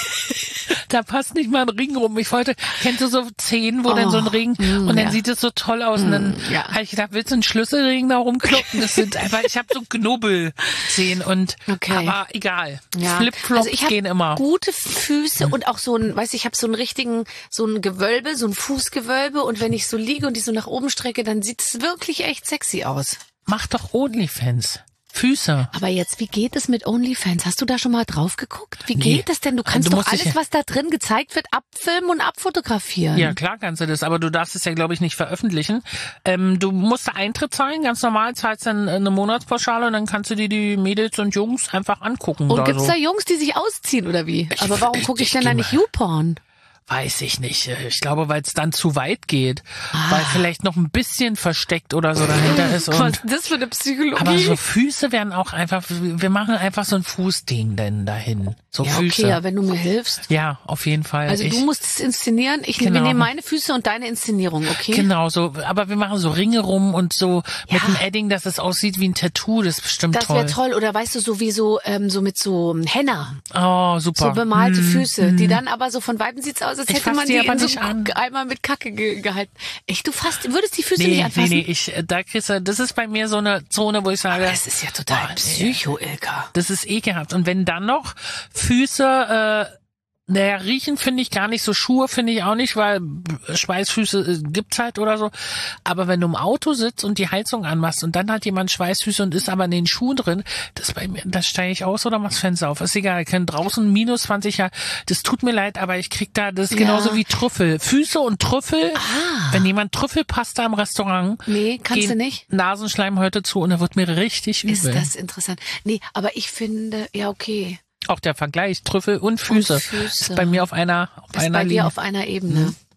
da passt nicht mal ein Ring rum. Ich wollte, kennst du so Zehen, wo Oh, dann so ein Ring, mm, und dann ja. sieht es so toll aus, und dann ja. habe ich gedacht, willst du einen Schlüsselring da rumkloppen? Das sind einfach, ich habe so Knubbelzehen und, Okay. aber egal. Ja. Flipflops Also ich hab gehen immer. gute Füße und auch so ein, weiß ich, ich habe so einen richtigen, so ein Gewölbe, so ein Fußgewölbe, und wenn ich so liege und die so nach oben strecke, dann sieht es wirklich echt sexy aus. Mach doch OnlyFans. Füße. Aber jetzt, wie geht es mit OnlyFans? Hast du da schon mal drauf geguckt? Wie Nee. geht es denn? Du kannst Du doch musst dich alles, ja- was da drin gezeigt wird, abfilmen und abfotografieren. Ja, klar kannst du das, aber du darfst es ja, glaube ich, nicht veröffentlichen. Ähm, du musst da Eintritt zahlen, ganz normal, zahlst dann eine Monatspauschale und dann kannst du dir die Mädels und Jungs einfach angucken. Und da gibt's so. da Jungs, die sich ausziehen oder wie? Aber warum ich- gucke ich ich denn da geh nicht mal. YouPorn? Weiß ich nicht. Ich glaube, weil es dann zu weit geht. Weil vielleicht noch ein bisschen versteckt oder so dahinter ist. Was Und, ist das für eine Psychologie? aber so Füße werden auch einfach, wir machen einfach so ein Fußding denn dahin. So ja, Füße. okay, ja, wenn du mir hilfst. Ja, auf jeden Fall. Also ich, du musst es inszenieren, ich Genau. wir nehmen meine Füße und deine Inszenierung, okay? Genau, so, aber wir machen so Ringe rum und so Ja. mit dem Edding, dass es aussieht wie ein Tattoo, das ist bestimmt Das toll. wäre toll. Oder weißt du, so wie so, ähm, so mit so Henna, Oh, super. so bemalte Hm, Füße, die dann aber so von Weitem sieht's aus, als Ich hätte fass man die die aber in so nicht an. einmal mit Kacke ge gehalten. Echt, du fasst, würdest die Füße Nee, nicht nee, anfassen? nee, ich, äh, da kriegst du, das ist bei mir so eine Zone, wo ich sage, Das ist ja total Boah, nee. Psycho, Ilka. das ist ekelhaft. Und wenn dann noch Füße, äh, naja, riechen finde ich gar nicht so, Schuhe finde ich auch nicht, weil Schweißfüße äh, gibt's halt oder so. Aber wenn du im Auto sitzt und die Heizung anmachst und dann hat jemand Schweißfüße und ist aber in den Schuhen drin, das bei mir, das steige ich aus oder mach's Fenster auf. Ist egal, ich kann draußen minus zwanzig Grad, das tut mir leid, aber ich krieg da, das ist Ja. genauso wie Trüffel. Füße und Trüffel, Ah. wenn jemand Trüffelpasta im Restaurant, Nee, kannst gehen du nicht? Nasenschleimhäute zu und da wird mir richtig Ist übel. das interessant. Nee, aber ich finde, ja, okay. Auch der Vergleich, Trüffel und Füße. Und Füße. Ist bei mir auf einer, auf Ist einer bei dir Linie. auf einer Ebene.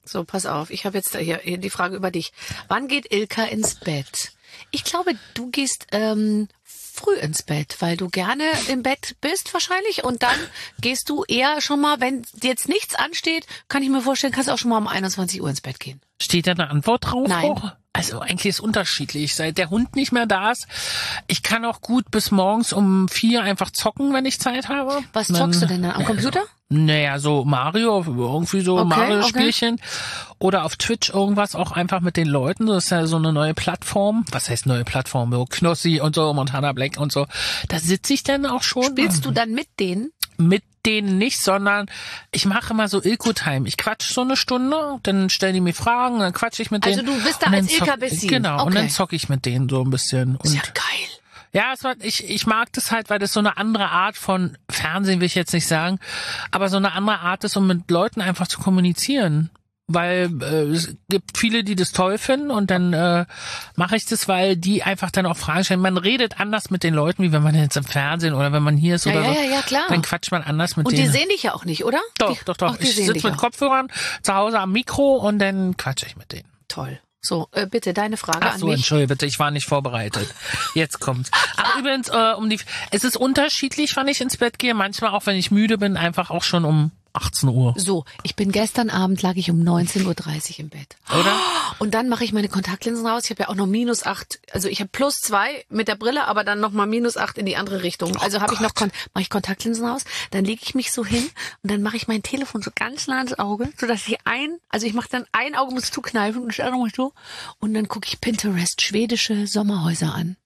So, pass auf. Ich habe jetzt hier, hier die Frage über dich. Wann geht Ilka ins Bett? Ich glaube, du gehst ähm, früh ins Bett, weil du gerne im Bett bist wahrscheinlich. Und dann gehst du eher schon mal, wenn dir jetzt nichts ansteht, kann ich mir vorstellen, kannst du auch schon mal um einundzwanzig Uhr ins Bett gehen. Steht da eine Antwort drauf? Nein. Auch? Also eigentlich ist unterschiedlich. Seit der Hund nicht mehr da ist, ich kann auch gut bis morgens um vier einfach zocken, wenn ich Zeit habe. Was dann, zockst du denn dann? Am Computer? Naja, so Mario, irgendwie so Okay, Mario-Spielchen. Okay. Oder auf Twitch irgendwas auch einfach mit den Leuten. Das ist ja so eine neue Plattform. Was heißt neue Plattform? So Knossi und so, Montana Black und so. Da sitze ich dann auch schon. Spielst du dann mit denen? Mit denen nicht, sondern ich mache immer so Ilko-Time. Ich quatsch so eine Stunde, dann stellen die mir Fragen, dann quatsch ich mit denen. Also du bist da als Ilka Bessin. Genau, okay. Und dann zocke ich mit denen so ein bisschen. Ist und ja geil. Ja, es war, ich, ich mag das halt, weil das so eine andere Art von Fernsehen, will ich jetzt nicht sagen, aber so eine andere Art ist, um mit Leuten einfach zu kommunizieren. Weil äh, es gibt viele, die das toll finden und dann äh, mache ich das, weil die einfach dann auch Fragen stellen. Man redet anders mit den Leuten, wie wenn man jetzt im Fernsehen oder wenn man hier ist ja, oder ja, so. Ja, ja, klar. Dann quatscht man anders mit und denen. Und die sehen dich ja auch nicht, oder? Doch, die, doch, doch. Ach, ich sitze mit auch. Kopfhörern zu Hause am Mikro und dann quatsche ich mit denen. Toll. So, äh, bitte, deine Frage Ach an so, mich. Entschuldige bitte, ich war nicht vorbereitet. Jetzt kommt's. Aber übrigens, äh, um die, es ist unterschiedlich, wann ich ins Bett gehe. Manchmal auch, wenn ich müde bin, einfach auch schon um achtzehn Uhr. So, ich bin gestern Abend, lag ich um neunzehn Uhr dreißig im Bett. Oder? Und dann mache ich meine Kontaktlinsen raus. Ich habe ja auch noch minus acht, also ich habe plus zwei mit der Brille, aber dann nochmal minus acht in die andere Richtung. Also oh habe ich noch, mache ich Kontaktlinsen raus, dann lege ich mich so hin und dann mache ich mein Telefon so ganz nah ans Auge, sodass ich ein, also ich mache dann ein Auge muss zukneifen und das andere muss so und dann gucke ich Pinterest, schwedische Sommerhäuser an.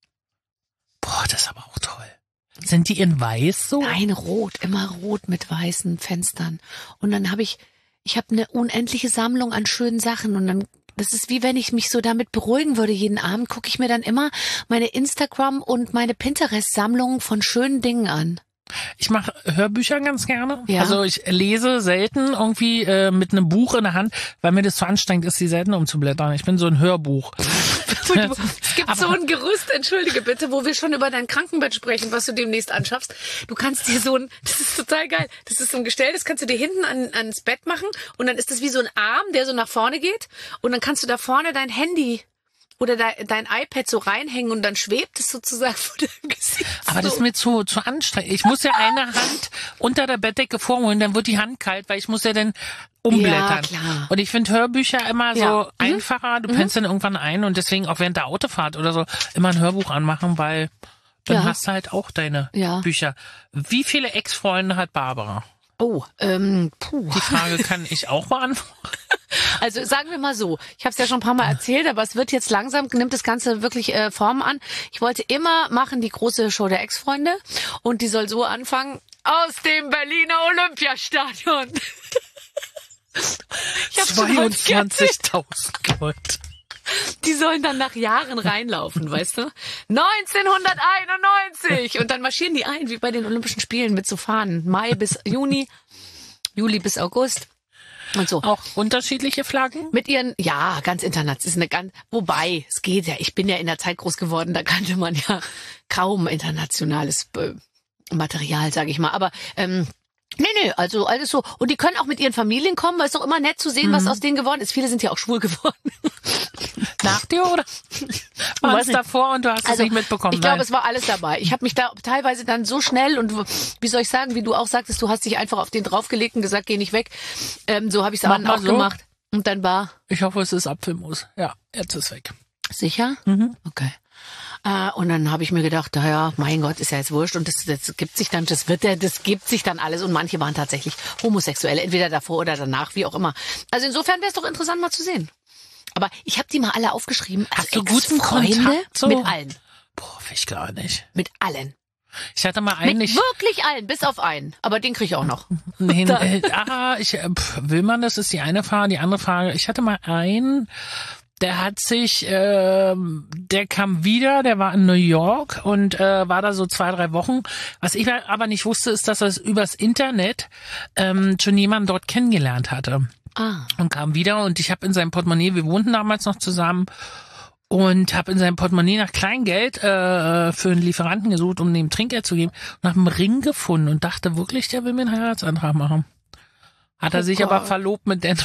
Boah, das ist aber auch toll. Sind die in weiß so? Nein, rot, immer rot mit weißen Fenstern. Und dann habe ich, ich habe eine unendliche Sammlung an schönen Sachen und dann, das ist wie wenn ich mich so damit beruhigen würde. Jeden Abend gucke ich mir dann immer meine Instagram und meine Pinterest-Sammlung von schönen Dingen an. Ich mache Hörbücher ganz gerne. Ja. Also ich lese selten irgendwie äh, mit einem Buch in der Hand, weil mir das zu anstrengend ist, die Seiten umzublättern. Ich bin so ein Hörbuch. Es gibt so ein Gerüst, entschuldige bitte, wo wir schon über dein Krankenbett sprechen, was du demnächst anschaffst. Du kannst dir so ein, das ist total geil, das ist so ein Gestell, das kannst du dir hinten an, ans Bett machen und dann ist das wie so ein Arm, der so nach vorne geht und dann kannst du da vorne dein Handy oder de, dein iPad so reinhängen und dann schwebt es sozusagen vor deinem Gesicht. Aber das ist mir zu, zu anstrengend. Ich muss ja eine Hand unter der Bettdecke vorholen, dann wird die Hand kalt, weil ich muss ja dann umblättern. Ja, klar. Und ich finde Hörbücher immer so Ja. einfacher. Du pennst mhm. dann irgendwann ein und deswegen auch während der Autofahrt oder so immer ein Hörbuch anmachen, weil dann Ja. hast du halt auch deine Ja. Bücher. Wie viele Ex-Freunde hat Barbara? Oh, ähm, puh. Die Frage kann ich auch beantworten. Also sagen wir mal so, ich habe es ja schon ein paar Mal erzählt, aber es wird jetzt langsam, nimmt das Ganze wirklich äh, Formen an. Ich wollte immer machen die große Show der Ex-Freunde und die soll so anfangen, aus dem Berliner Olympiastadion. Ich hab's schon heute zweiundzwanzigtausend Leute. Die sollen dann nach Jahren reinlaufen, weißt du? neunzehnhunderteinundneunzig Und dann marschieren die ein, wie bei den Olympischen Spielen mit so Fahnen. Mai bis Juni, Juli bis August. Und so. Auch unterschiedliche Flaggen? Mit ihren, ja, ganz international. Ist eine ganz, wobei, es geht ja, ich bin ja in der Zeit groß geworden, da kannte man ja kaum internationales äh, Material, sage ich mal. Aber ähm, nee, nee, also alles so. Und die können auch mit ihren Familien kommen, weil es doch immer nett zu sehen, mhm. was aus denen geworden ist. Viele sind ja auch schwul geworden. Nach dir oder? War es davor und du hast es Also, nicht mitbekommen? Ich glaube, es war alles dabei. Ich habe mich da teilweise dann so schnell und wie soll ich sagen, wie du auch sagtest, du hast dich einfach auf den draufgelegt und gesagt, geh nicht weg. Ähm, so habe ich es dann auch so. gemacht. Und dann war... Ich hoffe, es ist Apfelmus. Ja, jetzt ist weg. Sicher? Mhm. Okay. Äh, und dann habe ich mir gedacht, naja, mein Gott, ist ja jetzt wurscht und das, das gibt sich dann, das wird ja, das gibt sich dann alles und manche waren tatsächlich Homosexuelle, entweder davor oder danach, wie auch immer. Also insofern wäre es doch interessant mal zu sehen. Aber ich habe die mal alle aufgeschrieben. Also Hast du guten Freunde Kontakt? So? Mit allen. Boah, will ich gar nicht. Mit allen. Ich hatte mal einen... Mit ich, wirklich allen, bis auf einen. Aber den kriege ich auch noch. nee, äh, ah, ich, äh, pff, will man das, ist die eine Frage. Die andere Frage, ich hatte mal einen... Der hat sich, äh, der kam wieder, der war in New York und äh, war da so zwei, drei Wochen. Was ich aber nicht wusste, ist, dass er übers Internet ähm, schon jemanden dort kennengelernt hatte. Ah. Und kam wieder und ich habe in seinem Portemonnaie, wir wohnten damals noch zusammen, und habe in seinem Portemonnaie nach Kleingeld äh, für einen Lieferanten gesucht, um dem Trinkgeld zu geben und habe einen Ring gefunden und dachte wirklich, der will mir einen Heiratsantrag machen. Hat er Oh sich Gott. aber verlobt mit der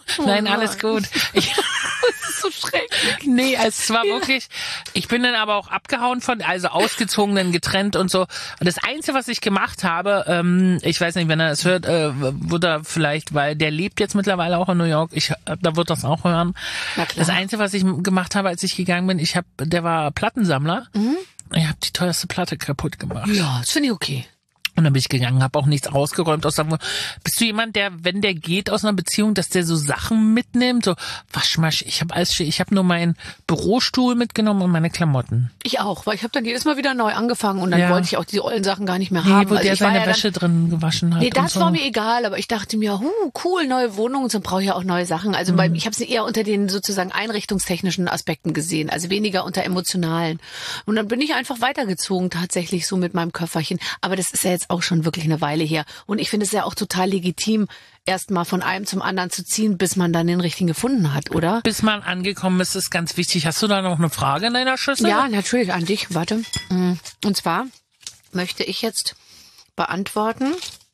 Nein, Mann. alles gut. Ich, Das ist so schrecklich. nee, es war wirklich, ich bin dann aber auch abgehauen von, also ausgezogen, dann getrennt und so. Und das Einzige, was ich gemacht habe, ähm, ich weiß nicht, wenn er es hört, äh, wird er vielleicht, weil der lebt jetzt mittlerweile auch in New York, ich, da wird das auch hören. Na klar. Das Einzige, was ich gemacht habe, als ich gegangen bin, ich habe, der war Plattensammler. Mhm. Ich habe die teuerste Platte kaputt gemacht. Ja, das finde ich okay. Und dann bin ich gegangen, habe auch nichts ausgeräumt. Aus der, bist du jemand, der, wenn der geht aus einer Beziehung, dass der so Sachen mitnimmt? So Waschmasch, ich habe alles, ich habe nur meinen Bürostuhl mitgenommen und meine Klamotten. Ich auch, weil ich habe dann jedes Mal wieder neu angefangen und dann Ja. wollte ich auch diese ollen Sachen gar nicht mehr Nee, haben. wo Also der ich war seine ja dann, Wäsche drin gewaschen hat. Nee, das und so. war mir egal, aber ich dachte mir, huh, cool, neue Wohnung und so brauche ich ja auch neue Sachen. Also Mhm. weil ich habe es eher unter den sozusagen einrichtungstechnischen Aspekten gesehen, also weniger unter emotionalen. Und dann bin ich einfach weitergezogen tatsächlich so mit meinem Köfferchen. Aber das ist ja jetzt auch schon wirklich eine Weile her. Und ich finde es ja auch total legitim, erst mal von einem zum anderen zu ziehen, bis man dann den richtigen gefunden hat, oder? Bis man angekommen ist, ist ganz wichtig. Hast du da noch eine Frage in deiner Schüssel? Ja, natürlich, an dich. Warte. Und zwar möchte ich jetzt beantworten,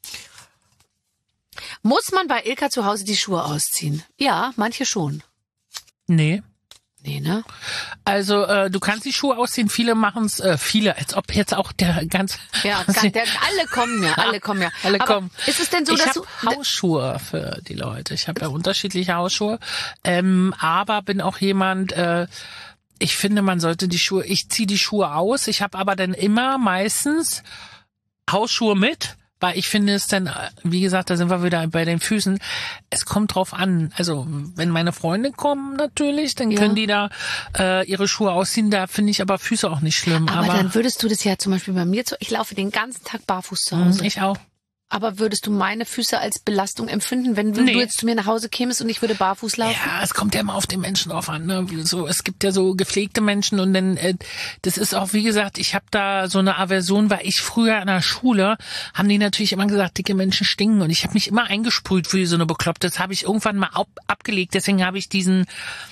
muss man bei Ilka zu Hause die Schuhe ausziehen? Ja, manche schon. Nee. Nee, ne? Also äh, du kannst die Schuhe ausziehen, viele machen es, äh, viele, als ob jetzt auch der ganz... Ja, ganz, der, alle kommen ja, alle kommen ja. Alle Aber kommen. ist es denn so, ich dass hab du... Hausschuhe für die Leute. Ich habe ja unterschiedliche Hausschuhe, ähm, aber bin auch jemand... Äh, ich finde, man sollte die Schuhe... Ich ziehe die Schuhe aus. Ich habe aber dann immer meistens Hausschuhe mit. Weil ich finde es dann, wie gesagt, da sind wir wieder bei den Füßen, es kommt drauf an. Also wenn meine Freunde kommen natürlich, dann Ja. können die da äh, ihre Schuhe ausziehen. Da finde ich aber Füße auch nicht schlimm. Aber, Aber, dann würdest du das ja zum Beispiel bei mir, zu, ich laufe den ganzen Tag barfuß zu Hause. ich auch. Aber würdest du meine Füße als Belastung empfinden, wenn du Nee. jetzt zu mir nach Hause kämest und ich würde barfuß laufen? Ja, es kommt ja immer auf den Menschen drauf an. Ne? So, es gibt ja so gepflegte Menschen und dann, äh, das ist auch, wie gesagt, ich habe da so eine Aversion, weil ich früher in der Schule, haben die natürlich immer gesagt, dicke Menschen stinken und ich habe mich immer eingesprüht für so eine Bekloppte. Das habe ich irgendwann mal ab, abgelegt, deswegen habe ich diesen...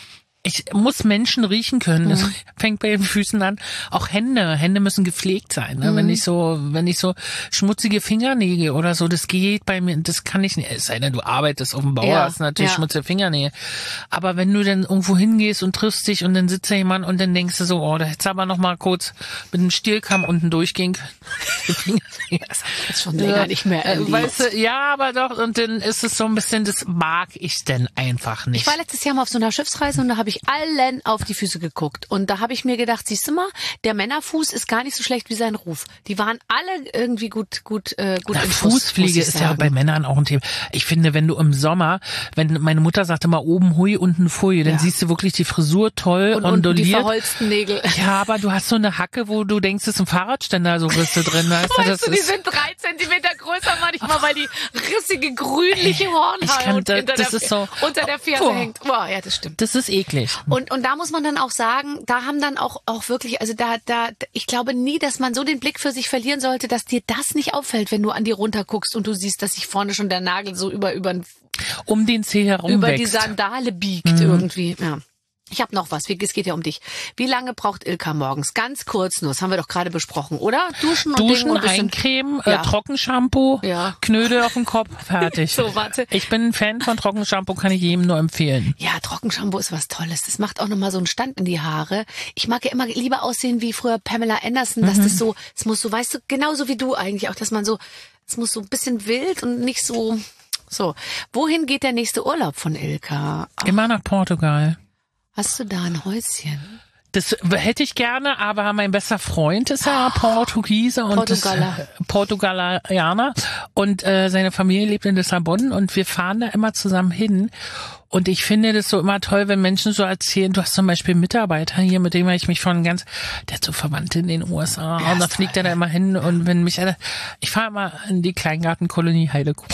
Ich muss Menschen riechen können. Das Mhm. fängt bei den Füßen an. Auch Hände. Hände müssen gepflegt sein. Ne? Mhm. Wenn ich so, wenn ich so schmutzige Fingernägel oder so, das geht bei mir, das kann ich nicht. Es sei denn, du arbeitest auf dem Bauer, Ja, hast natürlich ja. schmutzige Fingernägel. Aber wenn du dann irgendwo hingehst und triffst dich und dann sitzt da jemand und dann denkst du so, oh, da hättest du aber noch mal kurz mit dem Stielkamm unten durchgehen können. Die Fingernägel. Das hab ich jetzt schon länger nicht mehr Äh, erlebt. Weißt du, ja, aber doch. Und dann ist es so ein bisschen, das mag ich denn einfach nicht. Ich war letztes Jahr mal auf so einer Schiffsreise und da habe ich allen auf die Füße geguckt. Und da habe ich mir gedacht, siehst du mal, der Männerfuß ist gar nicht so schlecht wie sein Ruf. Die waren alle irgendwie gut, gut, äh, gut Na, im Schuss, muss Fußpflege ich ist ja sagen. bei Männern auch ein Thema. Ich finde, wenn du im Sommer, wenn meine Mutter sagte mal oben hui, unten pfui, dann Ja. siehst du wirklich die Frisur toll und, und die onduliert. verholzten Nägel. Ja, aber du hast so eine Hacke, wo du denkst, es ist ein Fahrradständer, so Risse drin. Weißt du, das Weißt du, die ist, sind drei Zentimeter größer manchmal, weil die rissige, grünliche ich Hornhaut kann da- unter, das der, ist so- unter der Ferse Boah. hängt. Boah, ja, das stimmt. das ist eklig. Und, und da muss man dann auch sagen, da haben dann auch, auch wirklich, also da, da, ich glaube nie, dass man so den Blick für sich verlieren sollte, dass dir das nicht auffällt, wenn du an die runter guckst und du siehst, dass sich vorne schon der Nagel so über, über, Um den Zeh herum über wächst. die Sandale biegt irgendwie, ja. Ich habe noch was. Wie- Es geht ja um dich. Wie lange braucht Ilka morgens? Ganz kurz nur. Das haben wir doch gerade besprochen, oder? Duschen und Duschen, Ding und ein bisschen. Eincremen, Ja. äh, Trockenshampoo, Ja. Knödel auf dem Kopf, fertig. So, warte. Ich bin ein Fan von Trockenshampoo, kann ich jedem nur empfehlen. Ja, Trockenshampoo ist was Tolles. Das macht auch nochmal so einen Stand in die Haare. Ich mag ja immer lieber aussehen wie früher Pamela Anderson, dass das so, es muss so, weißt du, genauso wie du eigentlich auch, dass man so, es muss so ein bisschen wild und nicht so, so. Wohin geht der nächste Urlaub von Ilka? Immer nach Portugal. Hast du da ein Häuschen? Das hätte ich gerne, aber mein bester Freund ist ja Portugiese und Portugaler. Das, äh, Portugalianer und äh, seine Familie lebt in Lissabon und wir fahren da immer zusammen hin. Und ich finde das so immer toll, wenn Menschen so erzählen, du hast zum Beispiel einen Mitarbeiter hier, mit dem ich mich von ganz, der hat so Verwandte in den U S A Ja, und da ist fliegt toll. er da immer hin und wenn mich einer, ich fahre immer in die Kleingartenkolonie Heidekuchen.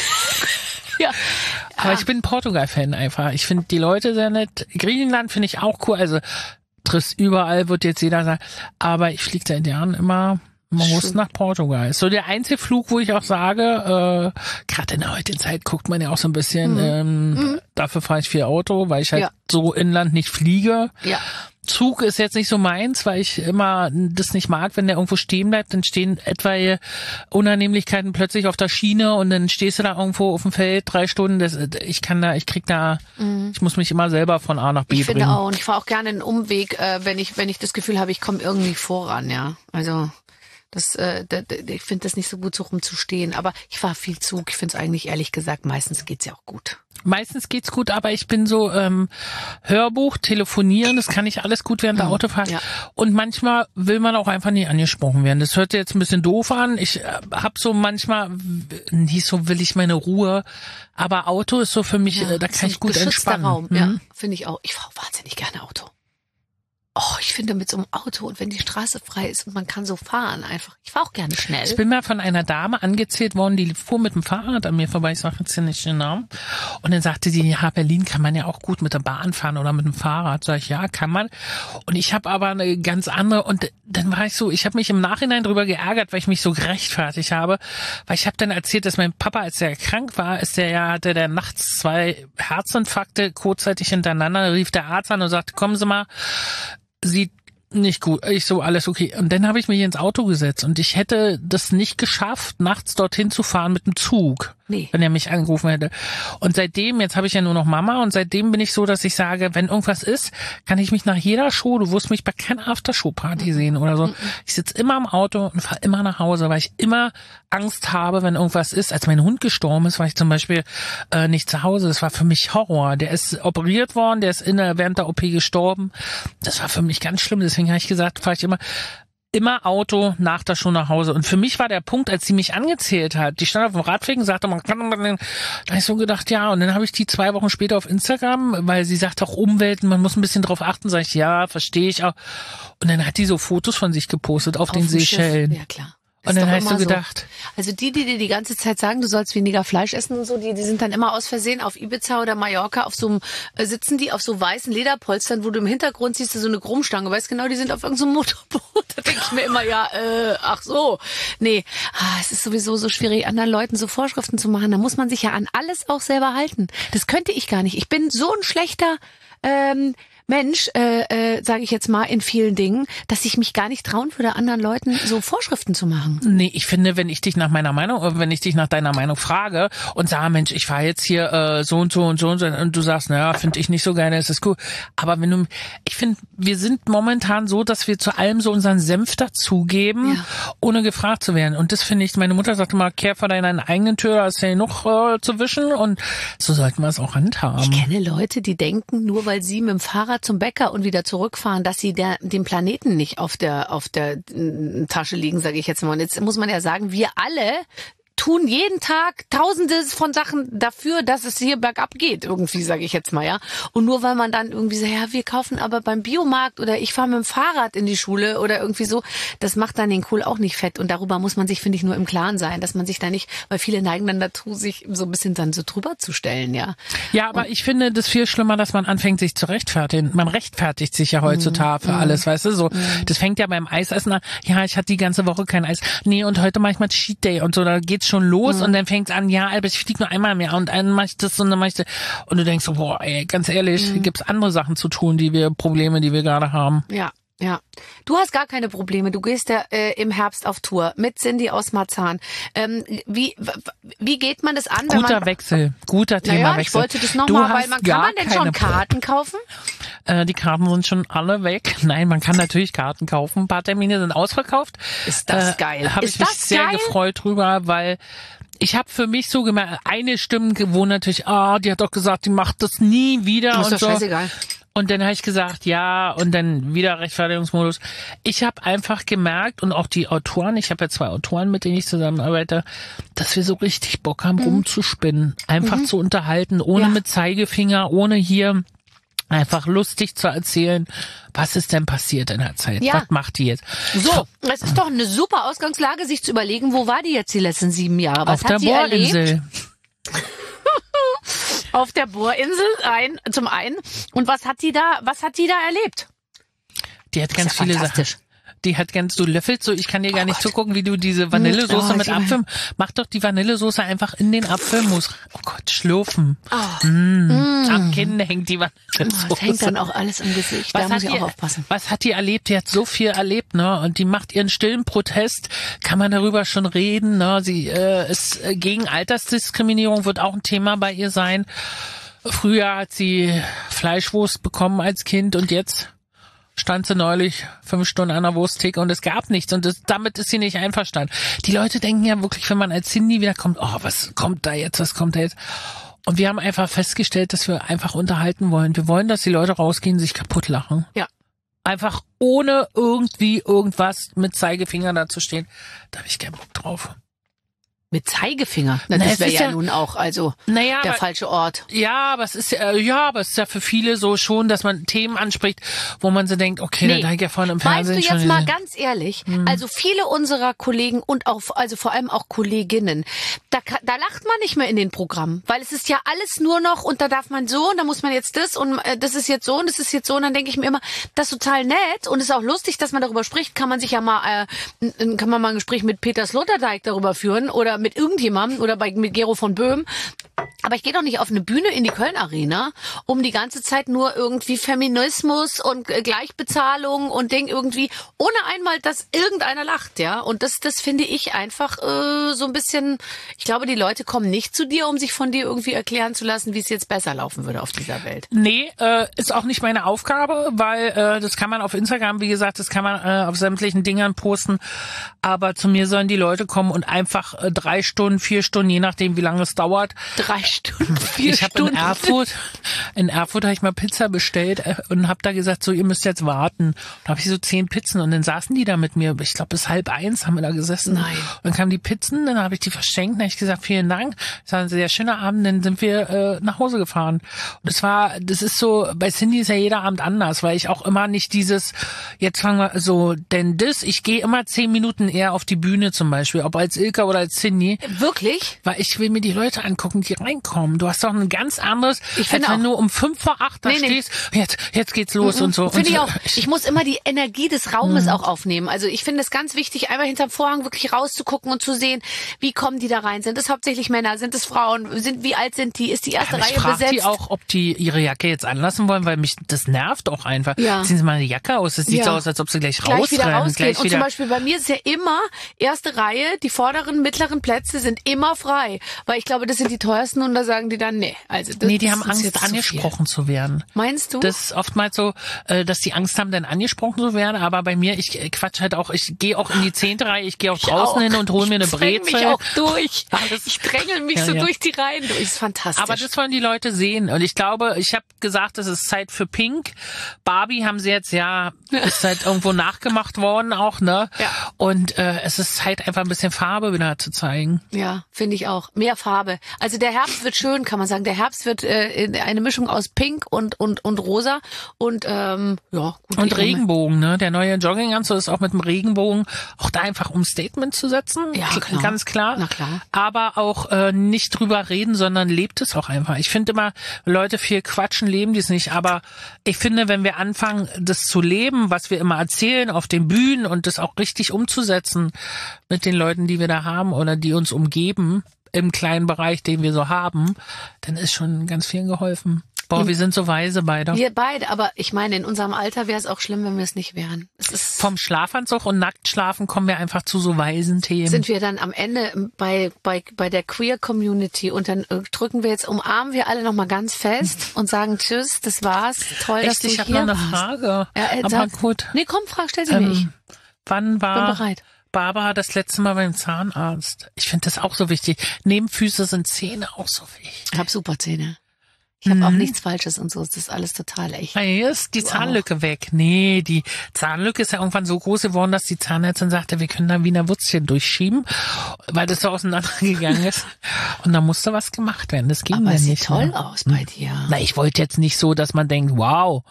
Ja. Aber ich bin Portugal-Fan einfach. Ich finde die Leute sehr nett. Griechenland finde ich auch cool. Also triffst überall, wird jetzt jeder sagen. Aber ich fliege seit Jahren immer bewusst nach Portugal. Ist so der einzige Flug, wo ich auch sage, äh, gerade in der heutigen Zeit guckt man ja auch so ein bisschen, mhm. ähm, mhm. dafür fahre ich viel Auto, weil ich halt Ja. so inland nicht fliege. Ja. Zug ist jetzt nicht so meins, weil ich immer das nicht mag, wenn der irgendwo stehen bleibt, dann stehen etwaige Unannehmlichkeiten plötzlich auf der Schiene und dann stehst du da irgendwo auf dem Feld drei Stunden. Das, ich kann da, ich krieg da, mhm. ich muss mich immer selber von A nach B ich bringen. Ich finde auch, und ich fahre auch gerne einen Umweg, äh, wenn ich, wenn ich das Gefühl habe, ich komme irgendwie voran, ja. Also das, äh, d- d- ich finde das nicht so gut, so rumzustehen. Aber ich fahre viel Zug. Ich finde es eigentlich, ehrlich gesagt, meistens geht's ja auch gut. Meistens geht's gut, aber ich bin so ähm, Hörbuch, telefonieren, das kann ich alles gut während der Autofahrt. Ja. Und manchmal will man auch einfach nicht angesprochen werden. Das hört sich jetzt ein bisschen doof an. Ich äh, hab so manchmal, nicht so will ich meine Ruhe, aber Auto ist so für mich, ja, äh, da kann ich gut entspannen. Raum, mhm. ja, finde ich auch. Ich fahre wahnsinnig gerne Auto. Oh, ich finde mit so einem Auto und wenn die Straße frei ist und man kann so fahren einfach. Ich fahre auch gerne schnell. Ich bin mal von einer Dame angezählt worden, die fuhr mit dem Fahrrad an mir vorbei, ich sage jetzt hier nicht den Namen. Und dann sagte sie, ja, Berlin kann man ja auch gut mit der Bahn fahren oder mit dem Fahrrad. Sag ich, ja, kann man. Und ich habe aber eine ganz andere, und dann war ich so, ich habe mich im Nachhinein drüber geärgert, weil ich mich so gerechtfertigt habe. Weil ich habe dann erzählt, dass mein Papa, als er krank war, ist der ja, hatte der nachts zwei Herzinfarkte kurzzeitig hintereinander, da rief der Arzt an und sagte, kommen Sie mal, sieht nicht gut. Ich so, alles okay. Und dann habe ich mich ins Auto gesetzt und ich hätte das nicht geschafft, nachts dorthin zu fahren mit dem Zug. Nee. Wenn er mich angerufen hätte. Und seitdem, jetzt habe ich ja nur noch Mama, und seitdem bin ich so, dass ich sage, wenn irgendwas ist, kann ich mich nach jeder Show, du wirst mich bei keiner Aftershow-Party sehen oder so. Ich sitze immer im Auto und fahre immer nach Hause, weil ich immer Angst habe, wenn irgendwas ist. Als mein Hund gestorben ist, war ich zum Beispiel äh, nicht zu Hause. Das war für mich Horror. Der ist operiert worden, der ist in der, während der O P gestorben. Das war für mich ganz schlimm. Deswegen habe ich gesagt, fahre ich immer immer Auto, nach der Show nach Hause. Und für mich war der Punkt, als sie mich angezählt hat, die stand auf dem Radweg und sagte, man kann, man, da habe ich so gedacht, ja, und dann habe ich die zwei Wochen später auf Instagram, weil sie sagt auch Umwelt, man muss ein bisschen drauf achten, sage ich, ja, verstehe ich auch. Und dann hat die so Fotos von sich gepostet auf, auf den Seychellen. Ja, klar. Und dann hast du gedacht. So. Also die, die dir die ganze Zeit sagen, du sollst weniger Fleisch essen und so, die, die sind dann immer aus Versehen auf Ibiza oder Mallorca auf so einem, äh, sitzen die auf so weißen Lederpolstern, wo du im Hintergrund siehst, du so eine Chromstange, weißt genau, die sind auf irgendeinem so Motorboot. Da denke ich mir immer, ja, äh, ach so. Nee, ah, es ist sowieso so schwierig, anderen Leuten so Vorschriften zu machen. Da muss man sich ja an alles auch selber halten. Das könnte ich gar nicht. Ich bin so ein schlechter ähm, Mensch, äh, äh, sage ich jetzt mal, in vielen Dingen, dass ich mich gar nicht trauen würde, anderen Leuten so Vorschriften zu machen. Nee, ich finde, wenn ich dich nach meiner Meinung, wenn ich dich nach deiner Meinung frage und sage, Mensch, ich fahre jetzt hier äh, so und so und so und so, und du sagst, naja, finde ich nicht so gerne, ist das cool. Aber wenn du, ich finde, wir sind momentan so, dass wir zu allem so unseren Senf dazugeben, ja, ohne gefragt zu werden. Und das finde ich, meine Mutter sagte mal, kehr vor deiner eigenen Tür, da ist ja noch äh, zu wischen, und so sollten wir es auch handhaben. Ich kenne Leute, die denken, nur weil sie mit dem Fahrrad zum Bäcker und wieder zurückfahren, dass sie der, den Planeten nicht auf der auf der Tasche liegen, sage ich jetzt mal. Und jetzt muss man ja sagen, wir alle tun jeden Tag Tausende von Sachen dafür, dass es hier bergab geht, irgendwie, sage ich jetzt mal, ja. Und nur weil man dann irgendwie sagt, ja, wir kaufen aber beim Biomarkt oder ich fahre mit dem Fahrrad in die Schule oder irgendwie so, das macht dann den Kohl auch nicht fett. Und darüber muss man sich, finde ich, nur im Klaren sein, dass man sich da nicht, weil viele neigen dann dazu, sich so ein bisschen dann so drüber zu stellen, ja. Ja, aber und ich finde das viel schlimmer, dass man anfängt, sich zu rechtfertigen. Man rechtfertigt sich ja heutzutage mm, für mm, alles, weißt du, so. Mm. Das fängt ja beim Eisessen an. Ja, ich hatte die ganze Woche kein Eis. Nee, und heute mache ich mal Cheat Day und so, da geht's schon los, mhm, und dann fängt's an, ja, Albert, ich fliege nur einmal mehr und dann mach ich das und dann mach ich das. Und du denkst so, boah, ey, ganz ehrlich, mhm, gibt's andere Sachen zu tun, die wir, Probleme, die wir gerade haben. Ja. Ja, du hast gar keine Probleme. Du gehst ja äh, im Herbst auf Tour mit Cindy aus Marzahn. Ähm, wie wie geht man das an? Guter wenn man, Wechsel, guter naja, Themawechsel. Ich wollte das nochmal, weil man kann man denn schon Karten kaufen? Äh, die Karten sind schon alle weg. Nein, man kann natürlich Karten kaufen. Ein paar Termine sind ausverkauft. Ist das äh, geil? Habe ich mich sehr geil? gefreut drüber, weil ich habe für mich so gemerkt, eine Stimme gewohnt natürlich, ah, oh, die hat doch gesagt, die macht das nie wieder. Das ist und doch so. scheißegal. Und dann habe ich gesagt, ja, und dann wieder Rechtfertigungsmodus. Ich habe einfach gemerkt, und auch die Autoren, ich habe ja zwei Autoren, mit denen ich zusammenarbeite, dass wir so richtig Bock haben, mhm, rumzuspinnen. Einfach mhm. zu unterhalten, ohne ja. mit Zeigefinger, ohne hier einfach lustig zu erzählen, was ist denn passiert in der Zeit? Ja. Was macht die jetzt? So, es ist doch eine super Ausgangslage, sich zu überlegen, wo war die jetzt die letzten sieben Jahre? Was Auf hat der sie Bohrinsel. erlebt? Auf der Bohrinsel ein, zum einen. Und was hat die da, was hat die da erlebt? Die hat ganz viele Sachen. Die hat ganz, du löffelst so, ich kann dir gar oh nicht Gott. zugucken, wie du diese Vanillesoße oh, mit Apfel, mach doch die Vanillesoße einfach in den Apfelmus. Oh Gott, schlürfen. Oh. Mm. Mm. Am Kinn hängt die Vanillesoße. Oh, das hängt dann auch alles im Gesicht, was da muss ich die, auch aufpassen. Was hat die erlebt? Die hat so viel erlebt, ne? Und die macht ihren stillen Protest, kann man darüber schon reden, ne? Sie äh, ist äh, gegen Altersdiskriminierung, wird auch ein Thema bei ihr sein. Früher hat sie Fleischwurst bekommen als Kind und jetzt stand sie neulich fünf Stunden an der Wursttheke und es gab nichts und das, damit ist sie nicht einverstanden. Die Leute denken ja wirklich, wenn man als Cindy wiederkommt, oh, was kommt da jetzt, was kommt da jetzt? Und wir haben einfach festgestellt, dass wir einfach unterhalten wollen. Wir wollen, dass die Leute rausgehen, sich kaputt lachen. Ja. Einfach ohne irgendwie irgendwas mit Zeigefinger da zu stehen. Da habe ich keinen Bock drauf. Mit Zeigefinger? Na, das wäre ja, ja nun auch also naja, der aber, falsche Ort. Ja, aber es ist ja, ja, aber es ist ja für viele so schon, dass man Themen anspricht, wo man so denkt, okay, nee. da ich ja vorne im Fernsehen Weißt du jetzt schon mal ganz ehrlich, hm. also viele unserer Kollegen und auch, also vor allem auch Kolleginnen, da, da lacht man nicht mehr in den Programmen, weil es ist ja alles nur noch und da darf man so und da muss man jetzt das und äh, das ist jetzt so und das ist jetzt so und dann denke ich mir immer, das ist total nett und es ist auch lustig, dass man darüber spricht, kann man sich ja mal, äh, kann man mal ein Gespräch mit Peter Sloterdijk darüber führen oder mit irgendjemandem oder bei mit Gero von Böhm. Aber ich gehe doch nicht auf eine Bühne in die Köln Arena, um die ganze Zeit nur irgendwie Feminismus und Gleichbezahlung und Ding irgendwie, ohne einmal, dass irgendeiner lacht, ja. Und das, das finde ich einfach äh, so ein bisschen, ich glaube, die Leute kommen nicht zu dir, um sich von dir irgendwie erklären zu lassen, wie es jetzt besser laufen würde auf dieser Welt. Nee, äh, ist auch nicht meine Aufgabe, weil äh, das kann man auf Instagram, wie gesagt, das kann man äh, auf sämtlichen Dingern posten. Aber zu mir sollen die Leute kommen und einfach äh, drei Stunden, vier Stunden, je nachdem, wie lange es dauert. Drei Stunden, vier ich hab Stunden. Ich habe in Erfurt, in Erfurt habe ich mal Pizza bestellt äh, und habe da gesagt, so, ihr müsst jetzt warten. Da habe ich so zehn Pizzen und dann saßen die da mit mir. Ich glaube, bis halb eins haben wir da gesessen. Nein. Und dann kamen die Pizzen, dann habe ich die verschenkt, dann habe ich gesagt, vielen Dank. Das war ein sehr schöner Abend, dann sind wir äh, nach Hause gefahren. Und das war, das ist so, bei Cindy ist ja jeder Abend anders, weil ich auch immer nicht dieses, jetzt fangen wir so, denn das, ich gehe immer zehn Minuten eher auf die Bühne zum Beispiel, ob als Ilka oder als Cindy. Wirklich? Weil ich will mir die Leute angucken, die reinkommen. Du hast doch ein ganz anderes, ich finde als wenn auch, du um fünf vor acht da nee, stehst, nee. jetzt, jetzt geht's los mhm. und so. Finde und ich so. auch. Ich muss immer die Energie des Raumes mhm. auch aufnehmen. Also ich finde es ganz wichtig, einmal hinterm Vorhang wirklich rauszugucken und zu sehen, wie kommen die da rein? Sind es hauptsächlich Männer? Sind es Frauen? Sind, wie alt sind die? Ist die erste ja, Reihe ich frag besetzt? Ich frage die auch, ob die ihre Jacke jetzt anlassen wollen, weil mich das nervt auch einfach. Ja. Ziehen Sie mal eine Jacke aus. Das sieht ja. so aus, als ob sie gleich, gleich rausrennen. Wieder rausgehen. Gleich und wieder. zum Beispiel bei mir ist ja immer erste Reihe, die vorderen, mittleren Plätze sind immer frei. Weil ich glaube, das sind die teuersten und da sagen die dann, nee. Also das, nee, die das haben Angst, angesprochen zu, zu werden. Meinst du? Das ist oftmals so, dass die Angst haben, dann angesprochen zu werden. Aber bei mir, ich quatsch halt auch, ich gehe auch in die zehnte Reihe, ich gehe auch draußen auch. hin und hole mir eine Brezel. Ich mich auch durch. Alles. Ich drängel mich ja, so ja. durch die Reihen durch. Das ist fantastisch. Aber das wollen die Leute sehen. Und ich glaube, ich habe gesagt, es ist Zeit für Pink. Barbie haben sie jetzt, ja, ist halt irgendwo nachgemacht worden auch, ne? Ja. Und äh, es ist Zeit, einfach ein bisschen Farbe wieder zu zeigen. Ja, finde ich auch. Mehr Farbe. Also der Herbst wird schön, kann man sagen. Der Herbst wird äh, eine Mischung aus Pink und und und Rosa und ähm, ja. Gut, und Regenbogen, ne? Der neue Jogginganzug ist auch mit dem Regenbogen. Auch da einfach um Statement zu setzen. Ja, klar. Ganz klar. Na klar. Aber auch äh, nicht drüber reden, sondern lebt es auch einfach. Ich finde immer, Leute viel quatschen, leben die es nicht. Aber ich finde, wenn wir anfangen, das zu leben, was wir immer erzählen auf den Bühnen und das auch richtig umzusetzen mit den Leuten, die wir da haben oder die uns umgeben, im kleinen Bereich, den wir so haben, dann ist schon ganz vielen geholfen. Boah, wir sind so weise beide. Wir beide, aber ich meine, in unserem Alter wäre es auch schlimm, wenn wir es nicht wären. Es ist vom Schlafanzug und Nacktschlafen kommen wir einfach zu so weisen Themen. Sind wir dann am Ende bei bei bei der Queer Community und dann drücken wir jetzt, umarmen wir alle nochmal ganz fest und sagen Tschüss, das war's. Toll, Echt, dass du ich hier habe noch eine warst. Frage. Ja, äh, aber sag, gut. Nee, komm, frag, stell sie ähm, mich. Wann war Bin bereit. Barbara das letzte Mal beim Zahnarzt? Ich finde das auch so wichtig. Neben Füße sind Zähne auch so wichtig. Ich habe super Zähne. Ich habe mhm. auch nichts Falsches und so. Das ist alles total echt. Hier ist die du Zahnlücke auch. weg. Nee, die Zahnlücke ist ja irgendwann so groß geworden, dass die Zahnärztin sagte, wir können da Wiener Würstchen durchschieben, weil das so auseinandergegangen ist. Und da musste was gemacht werden. Das ging Aber ja es nicht. sieht toll mehr. aus bei dir. Na, ich wollte jetzt nicht so, dass man denkt, wow,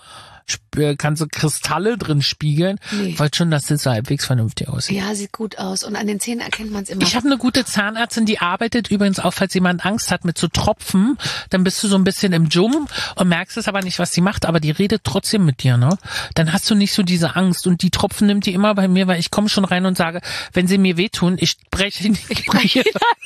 sp- kannst du Kristalle drin spiegeln. Nee. Ich wollte schon, dass das so halbwegs vernünftig aussieht. Ja, sieht gut aus. Und an den Zähnen erkennt man es immer. Ich habe eine gute Zahnärztin, die arbeitet übrigens auch, falls jemand Angst hat mit so Tropfen, dann bist du so ein bisschen im Dschungel und merkst es aber nicht, was sie macht, aber die redet trotzdem mit dir, ne? Dann hast du nicht so diese Angst und die Tropfen nimmt die immer bei mir, weil ich komme schon rein und sage, wenn sie mir wehtun, ich breche nicht. Ich breche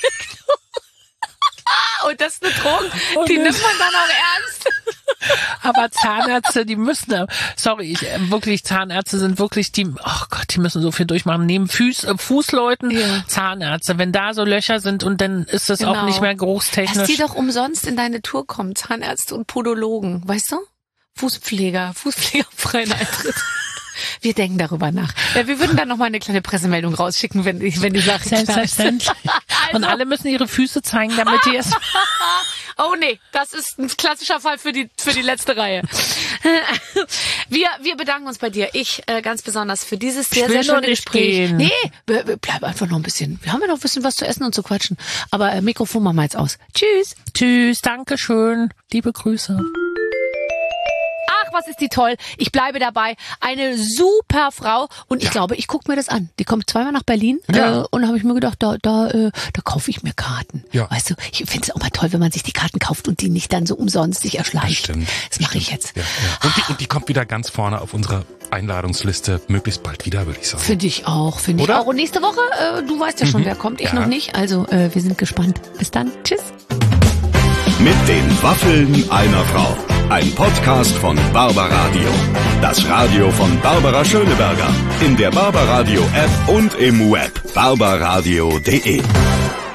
und das ist eine Droge, Und die das- nimmt man dann auch ernst. Aber Zahnärzte, die müssen, sorry, ich, äh, wirklich, Zahnärzte sind wirklich, die, oh Gott, die müssen so viel durchmachen. Neben Fuß, äh, Fußleuten, Ja. Zahnärzte, wenn da so Löcher sind und dann ist das auch Genau. nicht mehr Lass geruchstechnisch. die doch umsonst in deine Tour kommen, Zahnärzte und Podologen, weißt du? Fußpfleger, Fußpflegerfreien Eintritt. Wir denken darüber nach. Ja, wir würden dann noch mal eine kleine Pressemeldung rausschicken, wenn ich, wenn die Sache klar ist. Selbstverständlich. Und alle müssen ihre Füße zeigen, damit die es... Oh nee, das ist ein klassischer Fall für die für die letzte Reihe. Wir wir bedanken uns bei dir. Ich äh, ganz besonders für dieses sehr will sehr nur schöne nicht Gespräch. gehen. Nee, wir, wir bleiben einfach noch ein bisschen. Wir haben ja noch ein bisschen was zu essen und zu quatschen. Aber äh, Mikrofon machen wir jetzt aus. Tschüss. Tschüss, Dankeschön, liebe Grüße. Ach, was ist die toll. Ich bleibe dabei. Eine super Frau. Und ich glaube, ich gucke mir das an. Die kommt zweimal nach Berlin. Ja. Äh, und habe ich mir gedacht, da, da, äh, da kaufe ich mir Karten. Ja. Weißt du, ich finde es auch mal toll, wenn man sich die Karten kauft und die nicht dann so umsonst sich erschleicht. Stimmt. Das mache ich jetzt. Ja, ja. Und, die, und die kommt wieder ganz vorne auf unserer Einladungsliste. Möglichst bald wieder, würde ich sagen. Finde ich auch, finde ich Oder? auch. Und nächste Woche, äh, du weißt ja schon, Mhm. wer kommt. Ich Ja. noch nicht. Also, äh, wir sind gespannt. Bis dann. Tschüss. Mit den Waffeln einer Frau. Ein Podcast von Barbaradio. Das Radio von Barbara Schöneberger. In der Barbaradio App und im Web barbaradio punkt de.